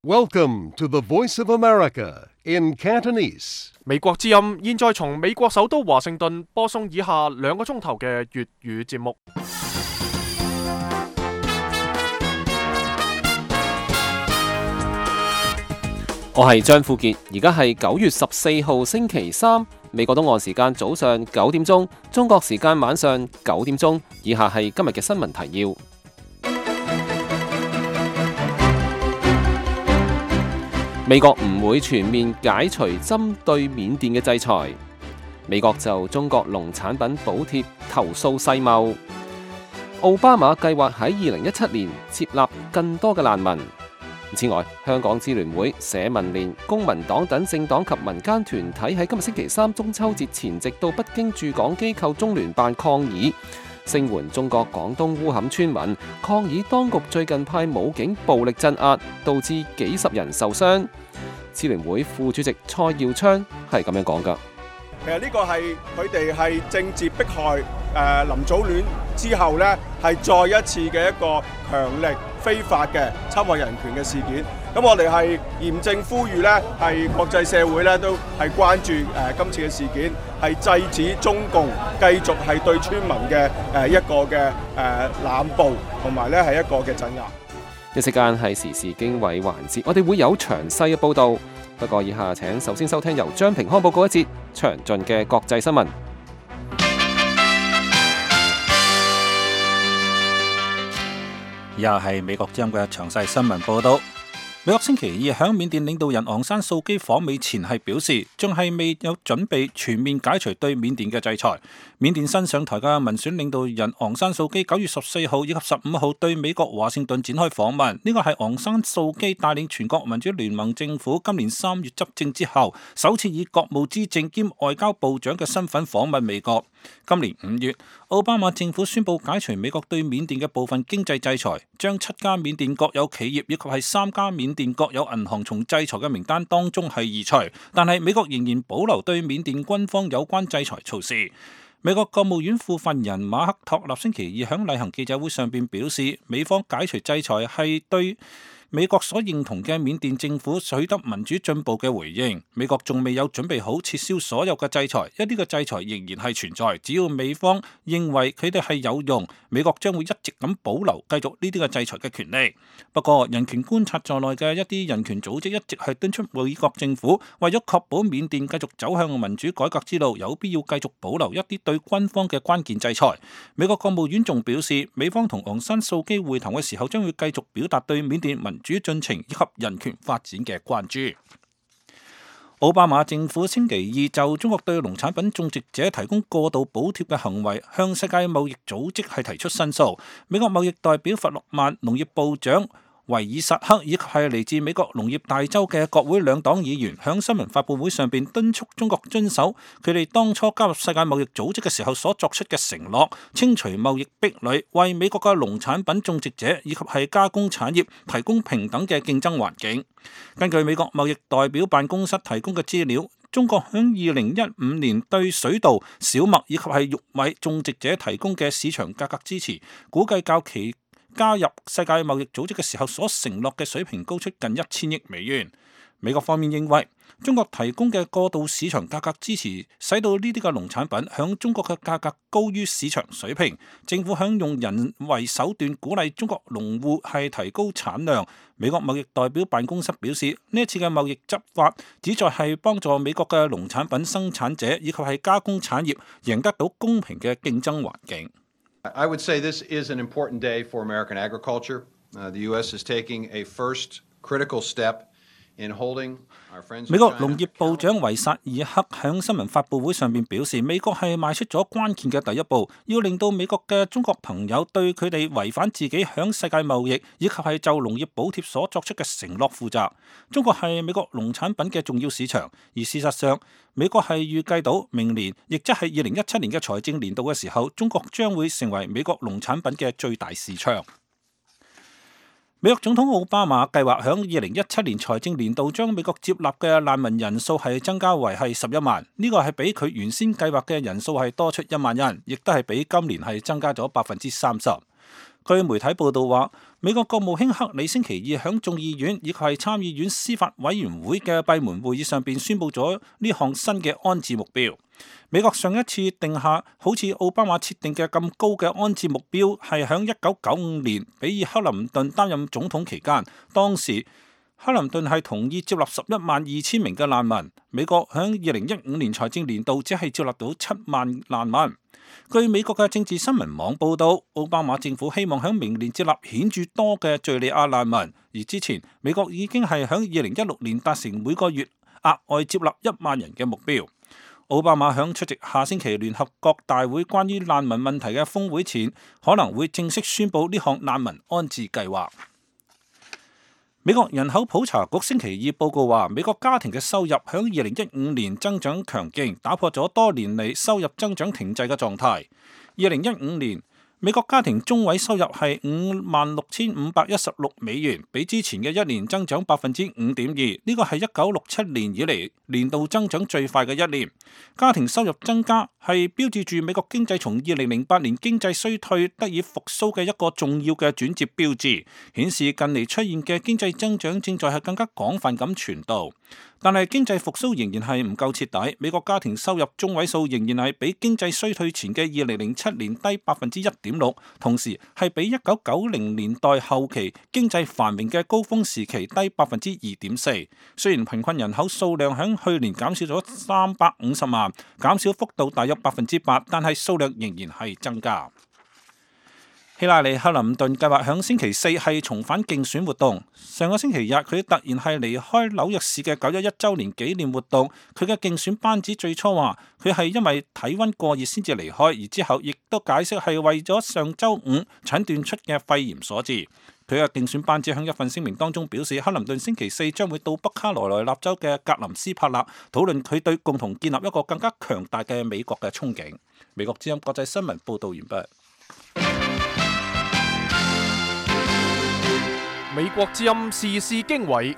Welcome to the Voice of America in Cantonese. 美國之音現在從美國首都華盛頓播送以下2個鐘頭嘅粵語節目。 我係張富傑，而家係9月14號星期三，美國東岸時間早上9點鐘，中國時間晚上9點鐘。以下係今日嘅新聞提要。美國唔會全面解除針對緬甸嘅制裁。美國就中國農產品補貼投訴世貿。奧巴馬計劃喺2017年設立更多嘅難民。此外，香港支聯會、社民連、公民黨等政黨及民間團體喺今日星期三中秋節前夕到北京駐港機構中聯辦抗議，聲援中國廣東烏坎村民，抗議當局最近派武警暴力鎮壓，導致幾十人受傷。支聯會副主席蔡耀昌係咁樣講㗎。 其實呢個係佢哋係政治迫害林祖戀之後呢，係再一次嘅一個強力非法嘅侵害人權嘅事件。咁我哋係嚴正呼籲呢，係國際社會呢都係關注今次嘅事件，係制止中共繼續係對村民嘅一個嘅濫捕，同埋呢係一個嘅鎮壓。 一時間係時事經緯環節，我哋會有詳細嘅報導。不過以下請首先收聽由張平康報告一節詳盡嘅國際新聞。 以下係美國之音嘅詳細新聞報導。美國星期二響緬甸領導人昂山素基訪美前係表示，仲係未有準備全面解除對緬甸嘅制裁。緬甸新上台嘅民選領導人昂山素基9月14號以及15號對美國華盛頓展開訪問，呢個係昂山素基帶領全國民主聯盟政府今年3月執政之後，首次以國務資政兼外交部長嘅身份訪問美國。今年5月，奧巴馬政府宣布解除美國對緬甸嘅部分經濟制裁，將7家緬甸國有企業以及係3家緬甸國有銀行從制裁嘅名單當中係移除，但係美國仍然保留對緬甸軍方有關制裁措施。美國國務院副發言人馬克托納星期二響例行記者會上邊表示，美方解除制裁係對美國所認同嘅緬甸政府取得民主進步嘅回應。美國仲未有準備好撤銷所有嘅制裁，一啲嘅制裁仍然係存在。只要美方認為佢哋係有用，美國將會一直咁保留繼續呢啲嘅制裁嘅權利。不過，人權觀察在內嘅一啲人權組織一直係敦促美國政府為咗確保緬甸繼續走向民主改革之路，有必要繼續保留一啲對軍方嘅關鍵制裁。美國國務院仲表示，美方同昂山素基會談嘅時候，將會繼續表達對緬甸民主進程以及人權發展嘅關注。奧巴馬政府星期二就中國對農產品種植者提供過度補貼嘅行為，向世界貿易組織係提出申訴。美國貿易代表弗洛曼、農業部長維爾薩克以及係嚟自美國農業大州嘅國會兩黨議員，響新聞發佈會上邊敦促中國遵守佢哋當初加入世界貿易組織嘅時候所作出嘅承諾，清除貿易壁壘，為美國嘅農產品種植者以及係加工產業提供平等嘅競爭環境。根據美國貿易代表辦公室提供嘅資料，中國響2015年對水稻、小麥以及係玉米種植者提供嘅市場價格支持，估計較其加入世界貿易組織嘅時候所承諾嘅水平高出近1000億美元。美國方面認為，中國提供嘅過渡市場價格支持，使到呢啲嘅農產品響中國嘅價格高於市場水平。政府響用人為手段鼓勵中國農戶係提高產量。美國貿易代表辦公室表示，呢一次嘅貿易執法旨在係幫助美國嘅農產品生產者以及係加工產業贏得到公平嘅競爭環境。 I would say this is an important day for American agriculture. The U.S. is taking a first critical step in holding our friends. 美國農業部長維薩爾克喺新聞發佈會上邊表示，美國係邁出咗關鍵嘅第一步，要令到美國嘅中國朋友對佢哋違反自己響世界貿易以及係就農業補貼所作出嘅承諾負責。中國係美國農產品嘅重要市場，而事實上，美國係預計到明年，亦即係2017年嘅財政年度嘅時候，中國將會成為美國農產品嘅最大市場。美國總統奧巴馬計劃響2017年財政年度將美國接納嘅難民人數係增加為係11萬，呢個係比佢原先計劃嘅人數係多出1萬人，亦都係比今年係增加咗30%。 據媒體報道話，美國國務卿克里星期二響眾議院以及係參議院司法委員會嘅閉門會議上邊宣布咗呢項新嘅安置目標。美國上一次定下好似奧巴馬設定嘅咁高嘅安置目標，係響1995年比爾克林頓擔任總統期間，當時克林頓係同意接納112000名嘅難民。美國響2015年財政年度只係接納到7萬難民。據美國嘅政治新聞網報道，奧巴馬政府希望響明年接納顯著多嘅敘利亞難民，而之前美國已經係響2016年達成每個月額外接納1萬人嘅目標。奧巴馬響出席下星期聯合國大會關於難民問題嘅峰會前，可能會正式宣布呢項難民安置計劃。美國人口普查局星期二報告話，美國家庭嘅收入響2015年增長強勁，打破咗多年嚟收入增長停滯嘅狀態。2015年美國家庭中位收入係56,516美元，比之前嘅一年增長5.2%，呢個係1967年以嚟年度增長最快嘅一年。家庭收入增加係標誌住美國經濟從2008年經濟衰退得以復甦嘅一個重要嘅轉折標誌，顯示近嚟出現嘅經濟增長正在係更加廣泛咁傳導。但係經濟復甦仍然係唔夠徹底，美國家庭收入中位數仍然係比經濟衰退前嘅2007年低1.6%，同時係比1990年代後期經濟繁榮嘅高峰時期低2.4%。雖然平均人口數量響去年減少咗350萬，減少幅度大約8%，但係數量仍然係增加。希拉里·克林頓計劃響星期四係重返競選活動。上個星期日，佢突然係離開紐約市嘅911週年紀念活動。佢嘅競選班子最初話佢係因為體溫過熱先至離開，而之後亦都解釋係為咗上週五診斷出嘅肺炎所致。佢嘅競選班子喺一份聲明當中表示，克林頓星期四將會到北卡羅來納州嘅格林斯帕勒討論佢對共同建立一個更加強大嘅美國嘅憧憬。美國之音國際新聞報導完畢。 美國之音時事經緯，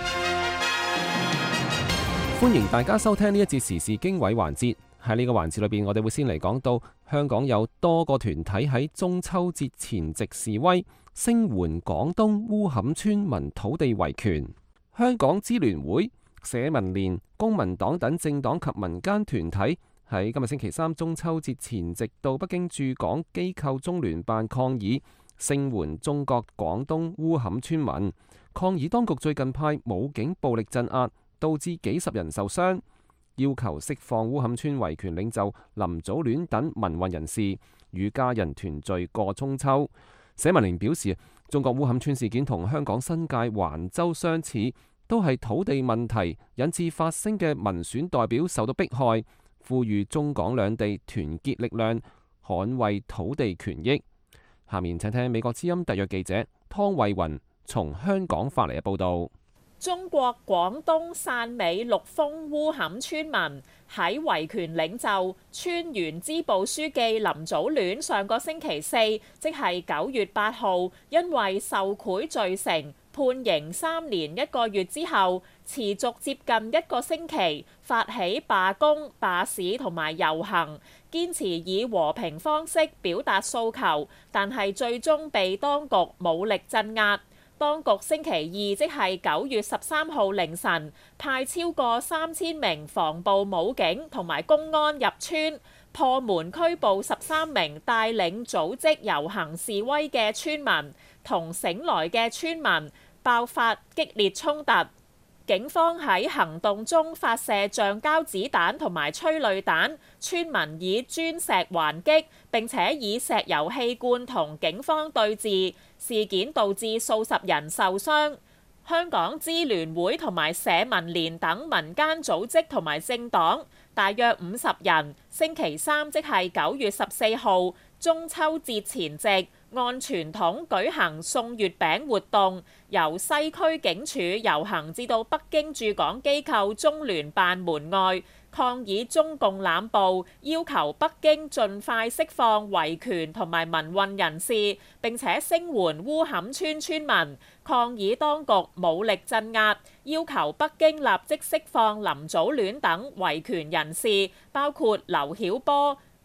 歡迎大家收聽呢一節時事經緯環節。喺呢個環節裏邊，我哋會先嚟講到香港有多個團體喺中秋節前夕示威，聲援廣東烏坎村民土地維權。香港支聯會、社民連、公民黨等政黨及民間團體喺今日星期三中秋節前夕到北京駐港機構中聯辦抗議，聲援中國廣東烏坎村民，抗議當局最近派武警暴力鎮壓，導致幾十人受傷，要求釋放烏坎村維權領袖林祖戀等民運人士，與家人團聚過中秋。社民連表示，中國烏坎村事件同香港新界橫洲相似，都係土地問題引致發聲嘅民選代表受到迫害，呼籲中港兩地團結力量，捍衛土地權益。下面請聽美國之音特約記者湯慧雲從香港發嚟嘅報導。 中國廣東汕尾陸豐烏坎村民喺維權領袖村員支部書記林祖戀上個星期四，即係9月8號，因為受賄罪成，判刑3年1個月之後，持續接近1個星期，發起罷工、罷市同埋遊行，堅持以和平方式表達訴求，但係最終被當局武力鎮壓。當局星期二即係9月13號凌晨，派超過3000名防暴武警同埋公安入村，破門拘捕13名帶領組織遊行示威嘅村民，同醒來嘅村民爆發激烈衝突。警方喺行動中發射橡膠子彈同埋催淚彈，村民以磚石還擊，並且以石油氣罐同警方對峙，事件導致數十人受傷。香港支聯會同埋社民連等民間組織同埋政黨大約50人，星期三即係9月14號中秋節前夕，按傳統舉行送月餅活動，由西區警署遊行至到北京駐港機構中聯辦門外，抗議中共濫捕，要求北京盡快釋放維權同埋民運人士，並且聲援烏坎村村民，抗議當局武力鎮壓，要求北京立即釋放林祖戀等維權人士，包括劉曉波、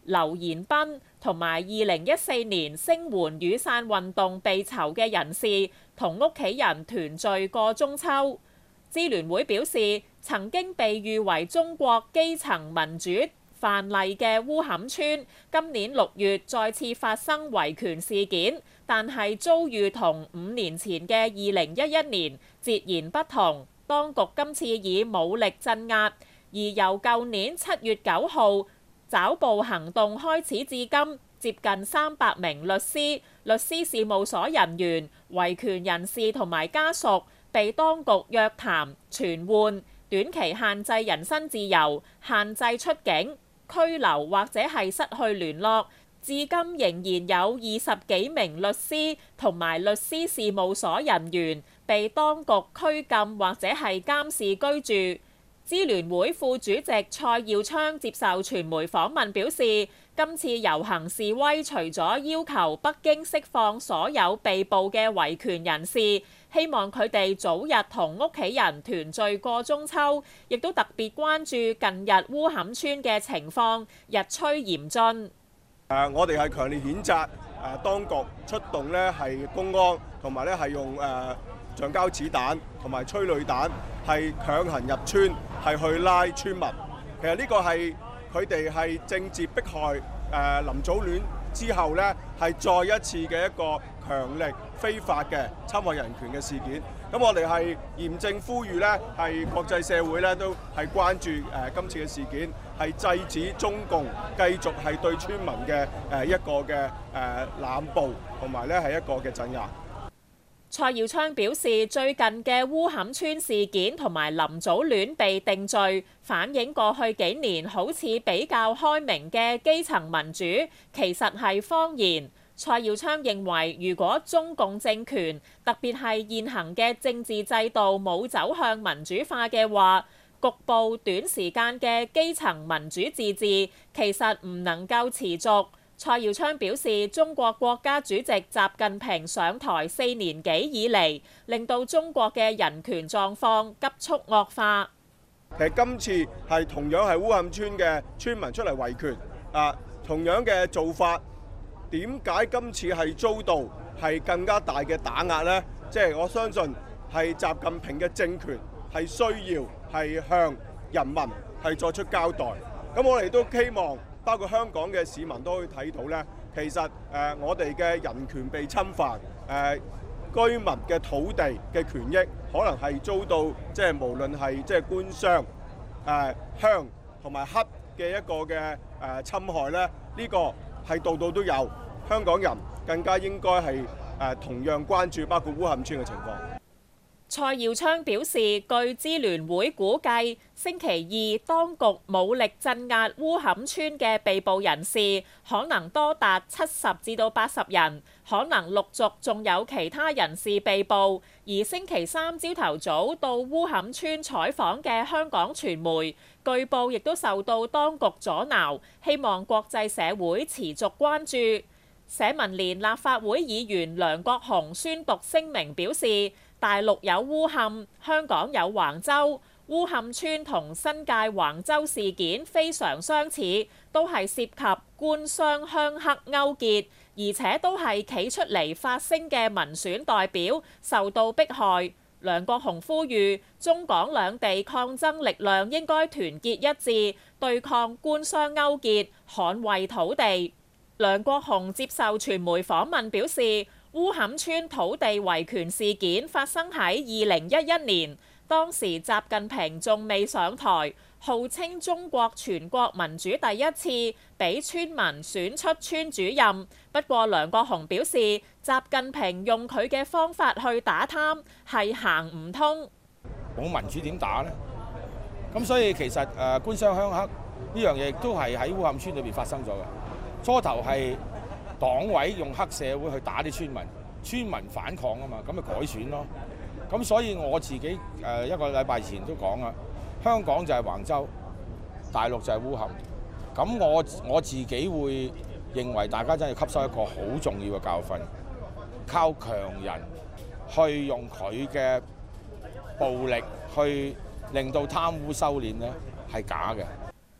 劉延斌同埋2014年聲援雨傘運動被囚嘅人士同屋企人團聚過中秋。支聯會表示，曾經被譽為中國基層民主範例嘅烏坎村，今年6月再次發生維權事件，但係遭遇同5年前嘅2011年截然不同。當局今次以武力鎮壓，而由舊年7月9號抓捕行動開始至今，接近300名律師、律師事務所人員、維權人士同埋家屬被當局約談、傳喚、短期限制人身自由、限制出境、拘留或者係失去聯絡，至今仍然有20幾名律師同埋律師事務所人員被當局拘禁或者係監視居住。支聯會副主席蔡耀昌接受傳媒訪問表示，今次遊行示威除咗要求北京釋放所有被捕嘅維權人士，希望佢哋早日同屋企人團聚過中秋，亦都特別關注近日烏坎村嘅情況日趨嚴峻。 我哋係強烈譴責當局出動呢係公安，同埋呢係用橡膠子彈同埋催淚彈係強行入村，係去拉村民。其實呢個係佢哋係政治迫害林祖戀之後呢係再一次嘅一個強力非法嘅侵害人權嘅事件。咁我哋係嚴正呼籲呢係國際社會呢都係關注今次嘅事件，係制止中共繼續係對村民嘅一個嘅濫捕，同埋呢係一個嘅鎮壓。 蔡耀昌表示，最近嘅烏坎村事件同埋林祖戀被定罪，反映過去幾年好似比較開明嘅基層民主，其實係謊言。蔡耀昌認為，如果中共政權，特別係現行嘅政治制度冇走向民主化嘅話，局部短時間嘅基層民主自治其實唔能夠持續。蔡耀昌表示，中國國家主席習近平上台4年幾以嚟，令到中國嘅人權狀況急速惡化。 其實今次係同樣係烏坎村嘅村民出嚟維權，同樣嘅做法，點解今次係遭到係更加大嘅打壓呢？即係我相信係習近平嘅政權係需要係向人民係作出交代。咁我哋都希望，包括香港嘅市民都可以睇到呢，其實我哋嘅人權被侵犯，居民嘅土地嘅權益可能係遭到即係無論係即係官商鄉同埋黑嘅一個嘅侵害咧，呢個係度度都有。香港人更加應該係同樣關注包括烏坎村嘅情況。 蔡耀昌表示，據支聯會估計，星期二當局武力鎮壓烏坎村嘅被捕人士可能多達70至到80人，可能陸續仲有其他人士被捕。而星期三朝頭早到烏坎村採訪嘅香港傳媒，據報亦都受到當局阻撓，希望國際社會持續關注。社民連立法會議員梁國雄宣讀聲明表示，大陸有烏坎，香港有橫州，烏坎村同新界橫州事件非常相似，都係涉及官商鄉黑勾結，而且都係企出嚟發聲嘅民選代表受到迫害。梁國雄呼籲中港兩地抗爭力量應該團結一致，對抗官商勾結，捍衛土地。梁國雄接受傳媒訪問表示，烏坎村土地維權事件發生喺2011年，當時習近平仲未上台，號稱中國全國民主第一次俾村民選出村主任。不過梁國雄表示，習近平用佢嘅方法去打貪係行唔通。 冇民主點打呢？咁所以其實官商鄉黑呢樣嘢都係喺烏坎村裏邊發生咗嘅。初頭係黨委用黑社會去打啲村民，村民反抗啊嘛，咁咪改選咯。咁所以我自己一個禮拜前都講啦，香港就係橫州，大陸就係烏坎。咁我自己會認為大家真係吸收一個好重要嘅教訓，靠強人去用佢嘅暴力去令到貪污收斂呢係假嘅。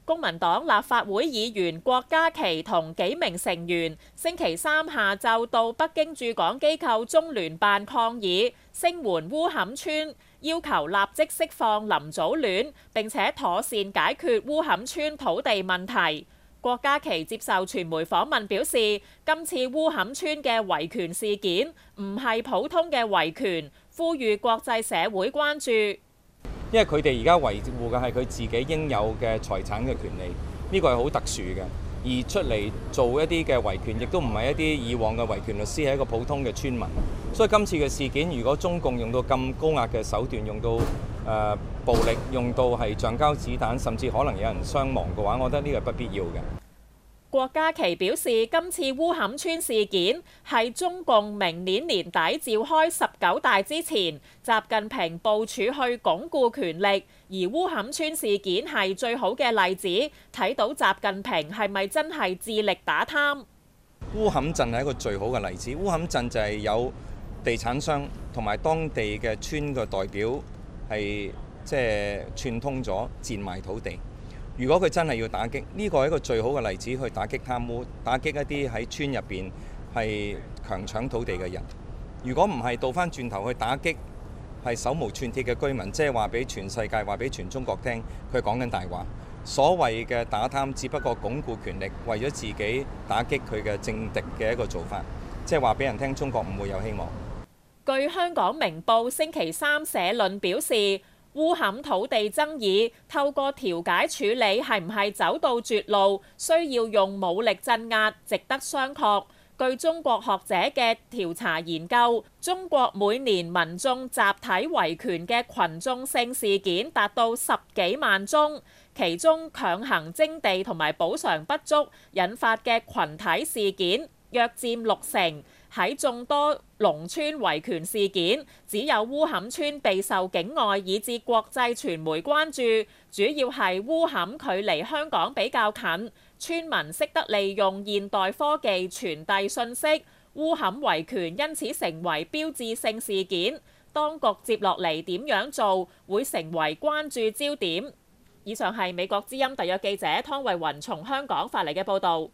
公民黨立法會議員郭家麒同幾名成員星期三下晝到北京駐港機構中聯辦抗議，聲援烏坎村，要求立即釋放林祖戀，並且妥善解決烏坎村土地問題。郭家麒接受傳媒訪問表示，今次烏坎村嘅維權事件唔係普通嘅維權，呼籲國際社會關注。 因為佢哋而家維護嘅係佢自己應有嘅財產嘅權利，呢個係好特殊嘅。而出嚟做一啲嘅維權，亦都唔係一啲以往嘅維權律師，係一個普通嘅村民。所以今次嘅事件，如果中共用到咁高壓嘅手段，用到暴力，用到係橡膠子彈，甚至可能有人傷亡嘅話，我覺得呢個係不必要嘅。 郭家麒表示，今次烏坎村事件係中共明年年底召開19大之前，習近平部署去鞏固權力，而烏坎村事件係最好嘅例子，睇到習近平係咪真係致力打貪。 烏坎鎮係一個最好嘅例子，烏坎鎮就係有地產商同埋當地嘅村嘅代表係串通咗賤賣土地。如果佢真係要打擊，呢個係一個最好嘅例子去打擊貪污，打擊一啲喺村入邊係強搶土地嘅人。如果唔係倒翻轉頭去打擊係手無寸鐵嘅居民，即係話俾全世界、話俾全中國聽，佢講緊大話。所謂嘅打貪，只不過鞏固權力，為咗自己打擊佢嘅政敵嘅一個做法，即係話俾人聽中國唔會有希望。 據香港明報星期三社論表示，烏坎土地爭議透過調解處理係唔係走到絕路，需要用武力鎮壓，值得商榷。據中國學者嘅調查研究，中國每年民眾集體維權嘅群眾性事件達到10幾萬宗，其中強行徵地同埋補償不足引發嘅群體事件約佔60%。喺眾多農村維權事件，只有烏坎村備受境外以至國際傳媒關注，主要係烏坎距離香港比較近，村民識得利用現代科技傳遞信息，烏坎維權因此成為標誌性事件。當局接落嚟點樣做，會成為關注焦點。以上係美國之音特約記者湯慧雲從香港發嚟嘅報導。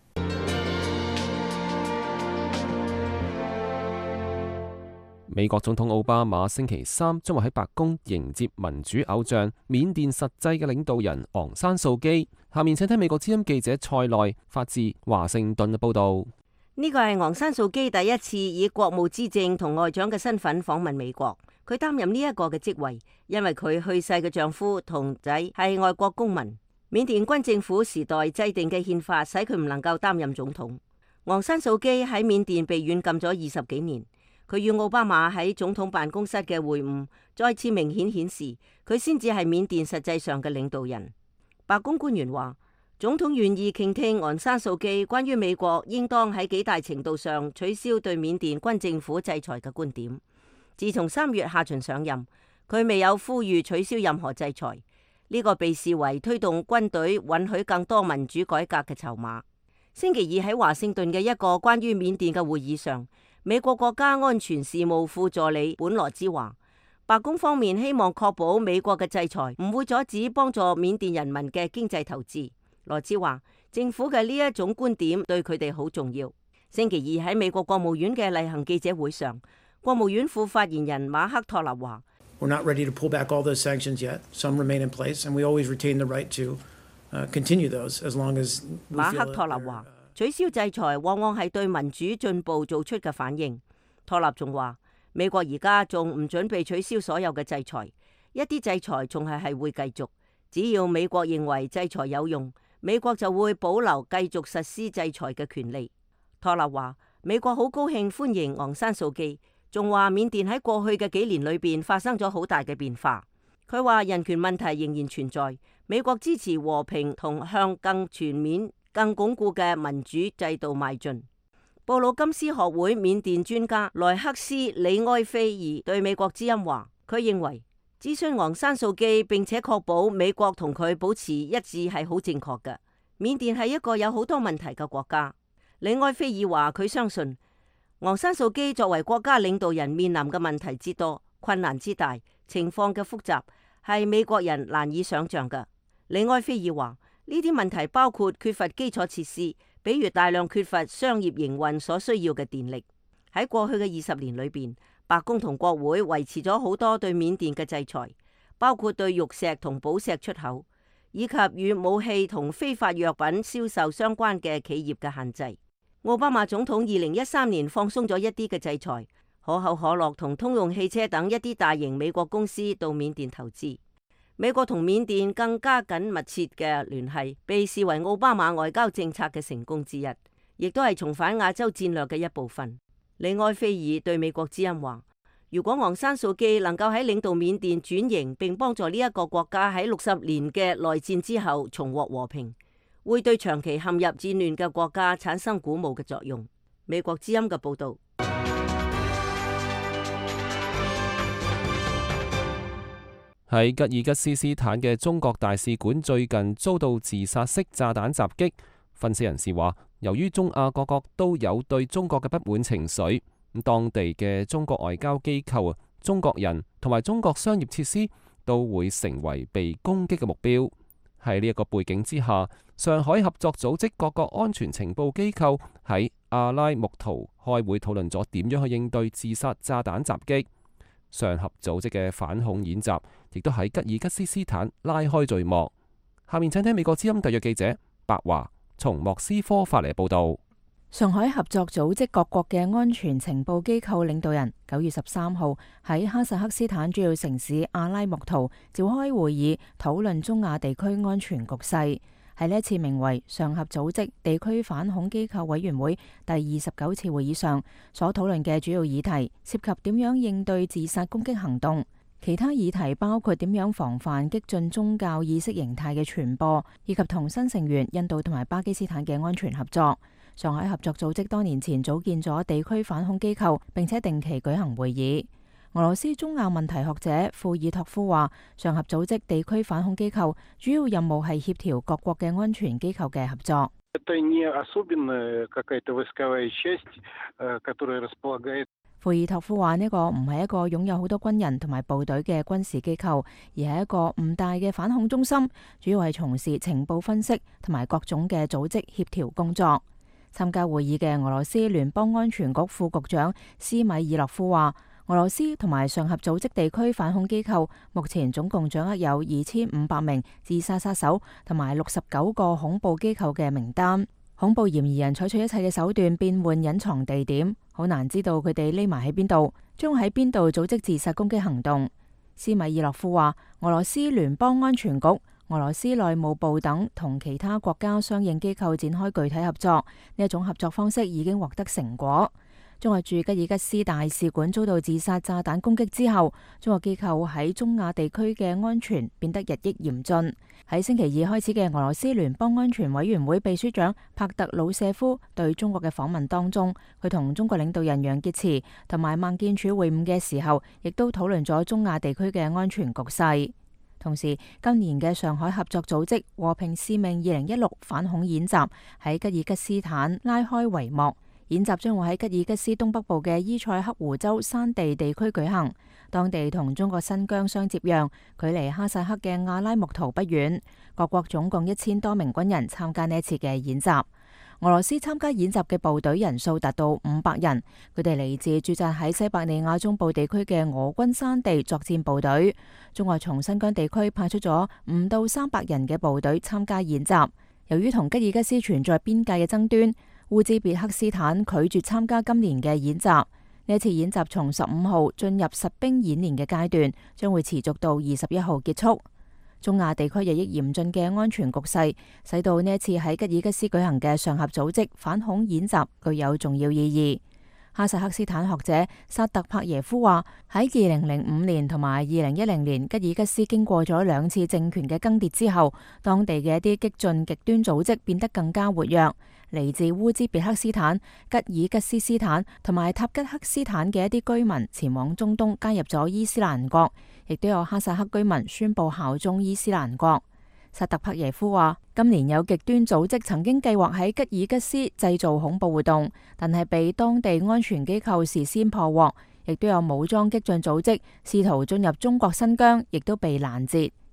美國總統奧巴馬星期三將會喺白宮迎接民主偶像緬甸實際嘅領導人昂山素基。下面請聽美國之音記者蔡內發自華盛頓嘅報導。 呢個係昂山素基第一次以國務資政同外長嘅身份訪問美國。佢擔任呢一個嘅職位，因為佢去世嘅丈夫同仔係外國公民。緬甸軍政府時代制定嘅憲法使佢唔能夠擔任總統。昂山素基喺緬甸被軟禁咗20幾年。佢與奧巴馬喺總統辦公室嘅會晤，再次明顯顯示佢先至係緬甸實際上嘅領導人。白宮官員話，總統願意傾聽昂山素基關於美國應當喺幾大程度上取消對緬甸軍政府制裁嘅觀點。自從3月下旬上任，佢未有呼籲取消任何制裁，呢個被視為推動軍隊允許更多民主改革嘅籌碼。星期二喺華盛頓嘅一個關於緬甸嘅會議上，美國國家安全事務副助理本羅茲話，白宮方面希望確保美國嘅制裁唔會阻止幫助緬甸人民嘅經濟投資。羅茲話，政府嘅呢一種觀點對佢哋好重要。星期二喺美國國務院嘅例行記者會上，國務院副發言人馬克托納話， We're not ready to pull back all those sanctions yet. Some remain in place, and we always retain the right to continue those as long as we feel it. 馬克托納話，取消制裁往往係對民主進步做出嘅反應。托納仲話，美國而家仲唔準備取消所有嘅制裁，一啲制裁仲係會繼續。只要美國認為制裁有用，美國就會保留繼續實施制裁嘅權利。托納話，美國好高興歡迎昂山素基，仲話緬甸喺過去嘅幾年裏邊發生咗好大嘅變化。佢話人權問題仍然存在，美國支持和平同向更全面、更鞏固嘅民主制度邁進。布魯金斯學會緬甸專家萊克斯里埃菲爾對美國之音話，佢認為諮詢昂山素基並且確保美國同佢保持一致係好正確嘅。緬甸係一個有好多問題嘅國家。里埃菲爾話佢相信昂山素基作為國家領導人面臨嘅問題之多、困難之大、情況嘅複雜係美國人難以想象嘅。里埃菲爾話， 呢啲問題包括缺乏基礎設施，比如大量缺乏商業營運所需要嘅電力。喺過去嘅20年裏邊，白宮同國會維持咗好多對緬甸嘅制裁，包括對玉石同寶石出口，以及與武器同非法藥品銷售相關嘅企業嘅限制。奧巴馬總統2013年放鬆咗一啲嘅制裁，可口可樂同通用汽車等一啲大型美國公司到緬甸投資。美國同緬甸更加緊密切嘅聯繫，被視為奧巴馬外交政策嘅成功之一，亦都係重返亞洲戰略嘅一部分。李埃菲爾對美國之音話：如果昂山素基能夠喺領導緬甸轉型，並幫助呢一個國家喺60年嘅內戰之後重獲和平，會對長期陷入戰亂嘅國家產生鼓舞嘅作用。美國之音嘅報導。 喺吉爾吉斯斯坦嘅中國大使館最近遭到自殺式炸彈襲擊。分析人士話，由於中亞各國都有對中國嘅不滿情緒，當地嘅中國外交機構、中國人同埋中國商業設施都會成為被攻擊嘅目標。喺呢一個背景之下，上海合作組織各國安全情報機構喺阿拉木圖開會討論咗點樣去應對自殺炸彈襲擊。上合組織嘅反恐演習亦都喺吉爾吉斯斯坦拉開序幕。下面請聽美國之音特約記者白華從莫斯科發嚟報道。 上海合作組織各國嘅安全情報機構領導人9月13號喺哈薩克斯坦主要城市阿拉木圖召開會議，討論中亞地區安全局勢。喺呢一次名為上合組織地區反恐機構委員會第29次會議上，所討論嘅主要議題涉及點樣應對自殺攻擊行動。其他議題包括點樣防範激進宗教意識形態嘅傳播，以及同新成員印度同埋巴基斯坦嘅安全合作。上海合作組織多年前組建咗地區反恐機構，並且定期舉行會議。俄羅斯中亞問題學者庫爾托夫話，上合組織地區反恐機構主要任務係協調各國嘅安全機構嘅合作。庫爾托夫話，呢個唔係一個擁有好多軍人同埋部隊嘅軍事機構，而係一個唔大嘅反恐中心，主要係從事情報分析同埋各種嘅組織協調工作。參加會議嘅俄羅斯聯邦安全局副局長斯米爾諾夫話，俄羅斯同埋上合組織地區反恐機構目前總共掌握有2500名自殺殺手同埋69個恐怖機構嘅名單。恐怖嫌疑人採取一切嘅手段變換隱藏地點，好難知道佢哋匿埋喺邊度，將喺邊度組織自殺攻擊行動。斯米爾諾夫話，俄羅斯聯邦安全局、俄羅斯內務部等同其他國家相應機構展開具體合作，呢一種合作方式已經獲得成果。中國駐吉爾吉斯大使館遭到自殺炸彈攻擊之後，中國機構喺中亞地區嘅安全變得日益嚴峻。喺星期二開始嘅俄羅斯聯邦安全委員會秘書長帕特魯舍夫對中國嘅訪問當中，佢同中國領導人楊潔篪同埋孟建柱會晤嘅時候，亦都討論咗中亞地區嘅安全局勢。同時，今年嘅上海合作組織和平使命2016反恐演習喺吉爾吉斯坦拉開帷幕。演習將會喺吉爾吉斯東北部嘅伊塞克湖州山地地區舉行，當地同中國新疆相接壤，距離哈薩克嘅阿拉木圖不遠。各國總共1000多名軍人參加呢一次嘅演習。俄羅斯參加演習嘅部隊人數達到500人，佢哋嚟自駐紮喺西伯利亞中部地區嘅俄軍山地作戰部隊。中國從新疆地區派出咗5到300人嘅部隊參加演習。由於同吉爾吉斯存在邊界嘅爭端，烏茲別克斯坦拒絕參加今年嘅演習。呢一次演習從15號進入實兵演練嘅階段，將會持續到21號結束。中亞地區日益嚴峻嘅安全局勢，使到呢一次喺吉爾吉斯舉行嘅上合組織反恐演習具有重要意義。哈薩克斯坦學者薩特帕耶夫話，喺2005年同埋2010年，吉爾吉斯經過咗2次政權嘅更迭之後，當地嘅一啲激進極端組織變得更加活躍。嚟自烏茲別克斯坦、吉爾吉斯斯坦同埋塔吉克斯坦嘅一啲居民前往中東加入咗伊斯蘭國，亦都有哈薩克居民宣布效忠伊斯蘭國。薩特帕耶夫話，今年有極端組織曾經計劃喺吉爾吉斯製造恐怖活動，但係被當地安全機構事先破獲，亦都有武裝激進組織試圖進入中國新疆，亦都被攔截。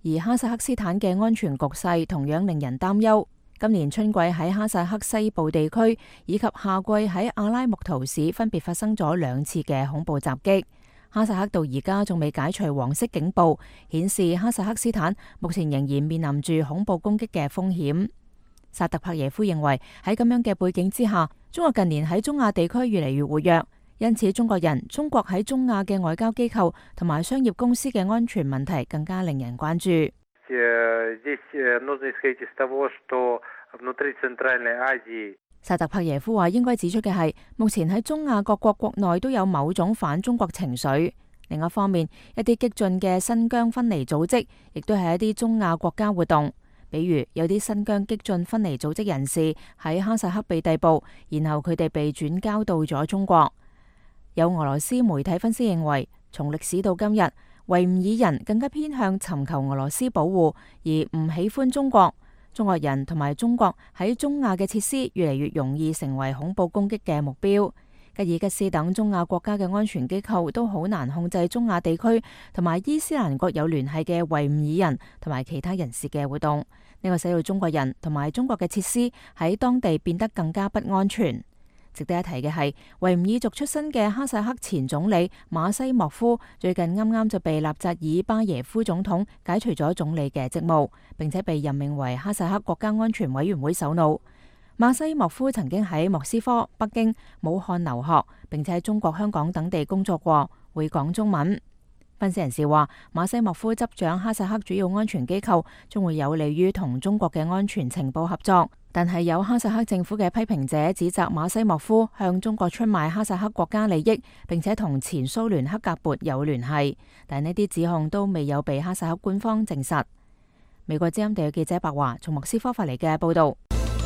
而哈薩克斯坦嘅安全局勢同樣令人擔憂。今年春季喺哈薩克西部地區以及夏季喺阿拉木圖市分別發生咗2次嘅恐怖襲擊。哈薩克到而家仲未解除黃色警報，顯示哈薩克斯坦目前仍然面臨住恐怖攻擊嘅風險。薩特帕耶夫認為喺咁樣嘅背景之下，中國近年喺中亞地區越嚟越活躍，因此中國喺中亞嘅外交機構同埋商業公司嘅安全問題更加令人關注。薩特帕耶夫話應該指出嘅係，目前喺中亞各國國內都有某種反中國情緒。另一方面，一啲激進嘅新疆分離組織亦都係一啲中亞國家活動，比如有啲新疆激進分離組織人士喺哈薩克被逮捕，然後佢哋被轉交到咗中國。有俄羅斯媒體分析認為，從歷史到今日，維吾爾人更加偏向尋求俄羅斯保護，而唔喜歡中國。中國人同埋中國喺中亞嘅設施越嚟越容易成為恐怖攻擊嘅目標。吉爾吉斯等中亞國家嘅安全機構都好難控制中亞地區同埋伊斯蘭國有聯繫嘅維吾爾人同埋其他人士嘅活動，呢個使到中國人同埋中國嘅設施喺當地變得更加不安全。值得一提嘅係，維吾爾族出身嘅哈薩克前總理馬西莫夫最近啱啱就被納扎爾巴耶夫總統解除咗總理嘅職務，並且被任命為哈薩克國家安全委員會首腦。馬西莫夫曾經喺莫斯科、北京、武漢留學，並且喺中國香港等地工作過，會講中文。分析人士話，馬西莫夫執掌哈薩克主要安全機構，將會有利於同中國嘅安全情報合作。但係有哈薩克政府嘅批評者指責馬西莫夫向中國出賣哈薩克國家利益，並且同前蘇聯克格勃有聯繫，但呢啲指控都未有被哈薩克官方證實。美國之音地記者白華從莫斯科發嚟嘅報道。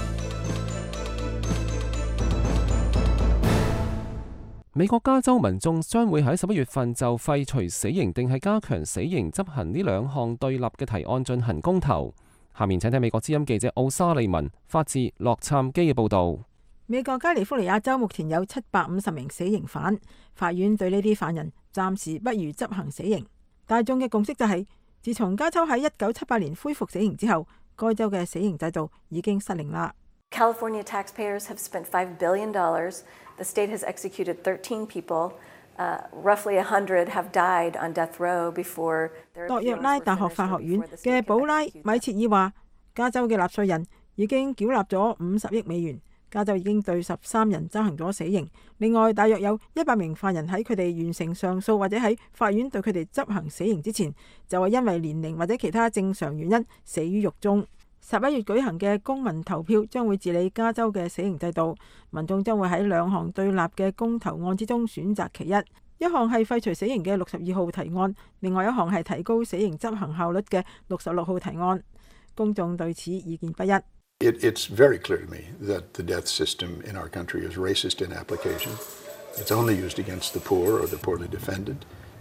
美國加州民眾將會喺11月份就廢除死刑定係加強死刑執行呢2項對立嘅提案進行公投。下面請聽美國之音記者奧沙利文發自洛杉磯嘅報道。 美國加利福尼亞州目前有750名死刑犯，法院對呢啲犯人暫時不予執行死刑。大眾嘅共識就係，自從加州喺1978年恢復死刑之後，該州嘅死刑制度已經失靈啦。 California taxpayers have spent $5 billion. The state has executed 13 people. Roughly 100 have died on death row before. 諾約拉大學法學院嘅保拉米切爾話，加州嘅納稅人已經繳納咗50億美元，加州已經對13人執行咗死刑。另外，大約有100名犯人喺佢哋完成上訴或者喺法院對佢哋執行死刑之前，就係因為年齡或者其他正常原因死於獄中。11月舉行嘅公民投票將會治理加州嘅死刑制度，民眾將會喺2項對立嘅公投案之中選擇其一。一項係廢除死刑嘅62號提案，另外一項係提高死刑執行效率嘅66號提案。公眾對此意見不一。 It's very clear to me that the death system in our country is racist in application. It's only used against the poor or the poorly defended.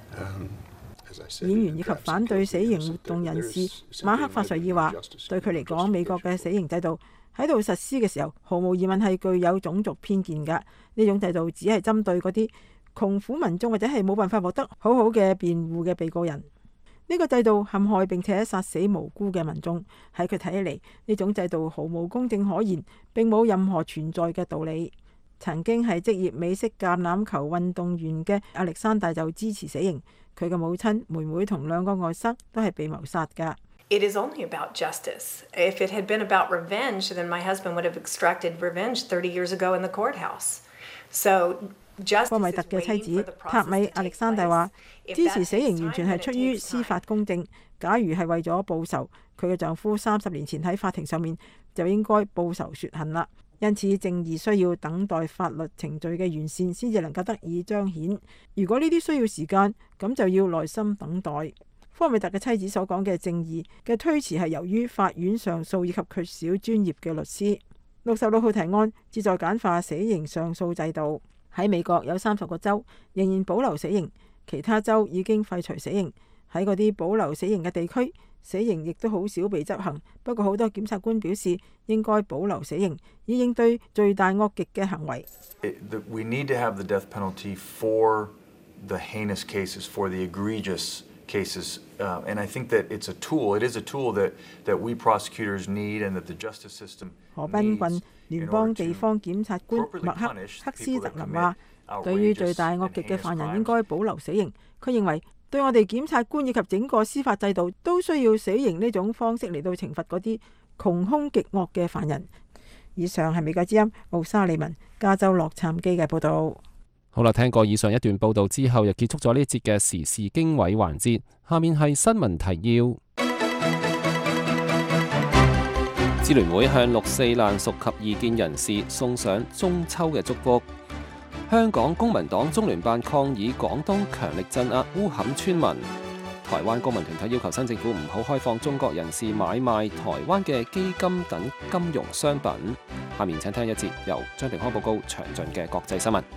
演員以及反對死刑活動人士馬克法瑞爾話，對佢嚟講，美國嘅死刑制度喺度實施嘅時候，毫無疑問係具有種族偏見㗎。呢種制度只係針對嗰啲窮苦民眾或者係冇辦法獲得好好嘅辯護嘅被告人。呢個制度陷害並且殺死無辜嘅民眾。喺佢睇起嚟，呢種制度毫無公正可言，並冇任何存在嘅道理。曾經係職業美式橄欖球運動員嘅亞歷山大就支持死刑。佢嘅母親、妹妹同2個外甥都係被謀殺㗎。 It is only about justice. If it had been about revenge, then my husband would have extracted revenge 30 years ago in the courthouse. So justice. 科米特嘅妻子塔米亞歷山大話：支持死刑完全係出於司法公正。假如係為咗報仇，佢嘅丈夫30年前喺法庭上面就應該報仇雪恨啦。因此，正義需要等待法律程序嘅完善先至能夠得以彰顯。如果呢啲需要時間，咁就要耐心等待。科米特嘅妻子所講嘅正義嘅推遲係由於法院上訴以及缺少專業嘅律師。66號提案旨在簡化死刑上訴制度。喺美國有30個州仍然保留死刑，其他州已經廢除死刑。喺嗰啲保留死刑嘅地區，死刑亦都好少被執行。不過好多檢察官表示應該保留死刑，以應對罪大惡極嘅行為。 We need to have the death penalty for the heinous cases, for the egregious cases. And I think that it is a tool that we prosecutors need and that the justice system 河濱郡聯邦地方檢察官麥克克斯特林話：對於罪大惡極嘅犯人應該保留死刑。佢認為對我哋檢察官以及整個司法制度都需要死刑呢種方式嚟到懲罰嗰啲窮兇極惡嘅犯人。以上係美國之音奧沙利文加州洛杉磯嘅報導。 好啦，聽過以上一段報導之後，又結束咗呢一節嘅時事經緯環節。下面係新聞提要。支聯會向六四難屬及異見人士送上中秋嘅祝福。香港公民黨中聯辦抗議廣東強力鎮壓烏坎村民。台灣公民團體要求新政府唔好開放中國人士買賣台灣嘅基金等金融商品。下面請聽一節由張平康報告詳盡嘅國際新聞。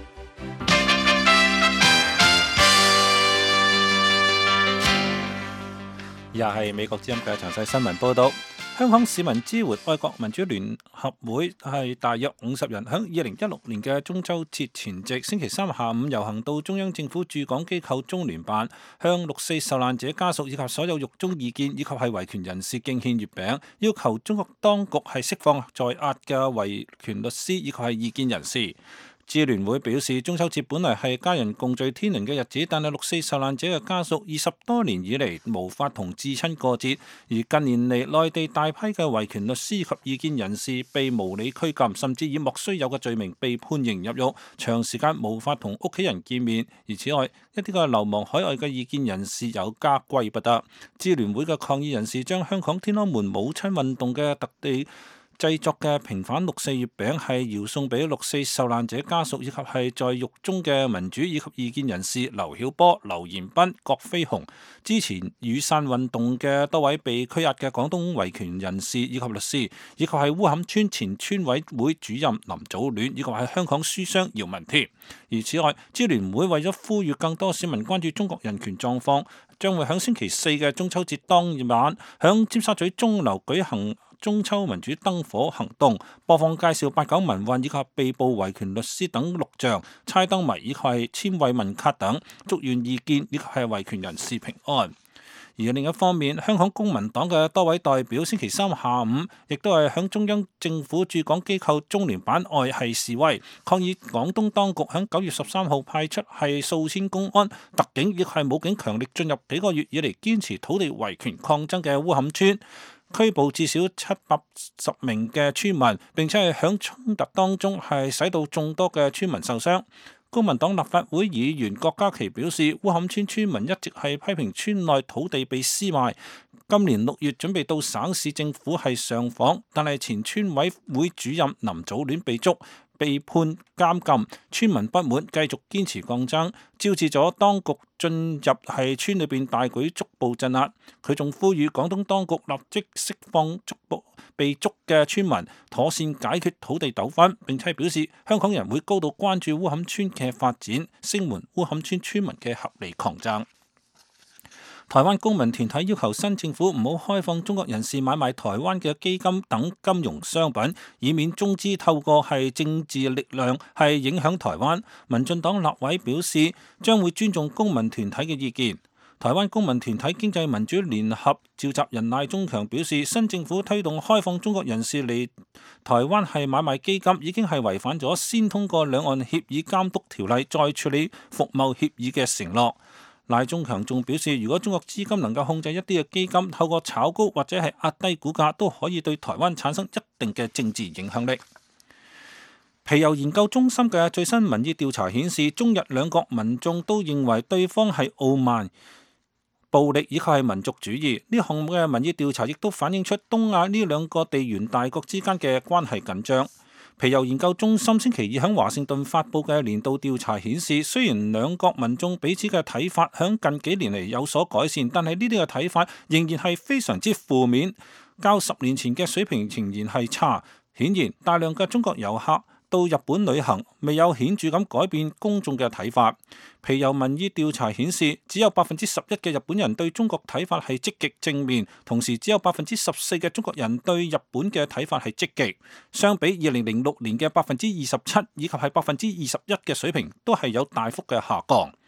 又係美國之音嘅詳細新聞報導。香港市民支援愛國民主聯合會係大約50人，喺2016年嘅中秋節前夕，星期三下午遊行到中央政府駐港機構中聯辦，向六四受難者家屬以及所有獄中異見以及係維權人士敬獻月餅，要求中國當局係釋放在押嘅維權律師以及係異見人士。支聯會表示，中秋節本來係家人共聚天倫嘅日子，但係六四受難者嘅家屬20多年以嚟無法同至親過節，而近年嚟內地大批嘅維權律師及異見人士被無理拘禁，甚至以莫須有嘅罪名被判刑入獄，長時間無法同屋企人見面。而此外，一啲嘅流亡海外嘅異見人士有家歸不得。支聯會嘅抗議人士將香港天安門母親運動嘅特地製作嘅平反六四月餅係遙送俾六四受難者家屬以及係在獄中嘅民主以及異見人士劉曉波、劉延斌、郭飛雄，之前雨傘運動嘅多位被拘押嘅廣東維權人士以及律師，以及係烏坎村前村委會主任林祖戀，以及係香港書商姚文添。而此外，支聯會為咗呼籲更多市民關注中國人權狀況，將會喺星期四嘅中秋節當晚響尖沙咀鐘樓舉行中秋民主燈火行動，播放介紹89民運以及被捕維權律師等錄像、猜燈謎以及係簽慰問卡等，祝願異見以及係維權人士平安。而另一方面，香港公民黨嘅多位代表星期三下午亦都係響中央政府駐港機構中聯辦外係示威，抗議廣東當局響9月13號派出係數千公安、特警亦係武警強力進入幾個月以嚟堅持土地維權抗爭嘅烏坎村，拘捕至少710名嘅村民，並且係響衝突當中係使到眾多嘅村民受傷。公民黨立法會議員郭家麒表示，烏坎村村民一直係批評村內土地被私賣。今年6月準備到省市政府係上訪，但係前村委會主任林祖戀被捉，被判監禁，村民不滿，繼續堅持抗爭，招致咗當局進入係村裏邊大舉捉捕鎮壓。佢仲呼籲廣東當局立即釋放被捉嘅村民，妥善解決土地糾紛，並且表示香港人會高度關注烏坎村嘅發展，聲援烏坎村村民嘅合理抗爭。台灣公民團體要求新政府唔好開放中國人士買賣台灣嘅基金等金融商品，以免中資透過係政治力量係影響台灣。民進黨立委表示將會尊重公民團體嘅意見。台灣公民團體經濟民主聯合召集人賴中強表示，新政府推動開放中國人士嚟台灣係買賣基金，已經係違反咗先通過兩岸協議監督條例再處理服貿協議嘅承諾。賴中強仲表示，如果中國資金能夠控制一啲嘅基金，透過炒高或者係壓低股價，都可以對台灣產生一定嘅政治影響力。皮尤研究中心嘅最新民意調查顯示，中日兩國民眾都認為對方係傲慢、暴力以及係民族主義。呢項嘅民意調查亦都反映出東亞呢兩個地緣大國之間嘅關係緊張。皮尤研究中心星期二喺華盛頓發佈嘅年度調查顯示，雖然兩國民眾彼此嘅睇法響近幾年嚟有所改善，但係呢啲嘅睇法仍然係非常之負面，較10年前嘅水平仍然係差。顯然，大量嘅中國遊客到日本旅行未有顯著咁改變公眾嘅睇法。皮尤民意調查顯示，只有11%嘅日本人對中國睇法係積極正面，同時只有14%嘅中國人對日本嘅睇法係積極。相比2006年嘅27%以及係21%嘅水平，都係有大幅嘅下降。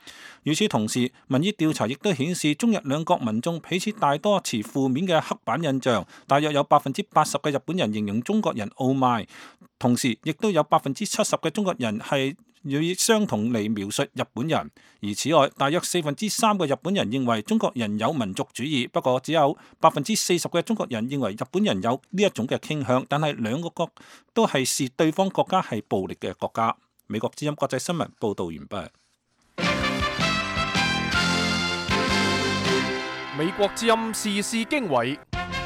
與此同時，民意調查亦都顯示中日兩國民眾彼此大多持負面嘅刻板印象，大約有80%嘅日本人形容中國人傲慢，同時亦都有70%嘅中國人係以相同嚟描述日本人。而此外，大約3%嘅日本人認為中國人有民族主義，不過只有40%嘅中國人認為日本人有呢一種嘅傾向，但係兩個國都係視對方國家係暴力嘅國家。美國之音國際新聞報道完畢。 美國之音時事經緯，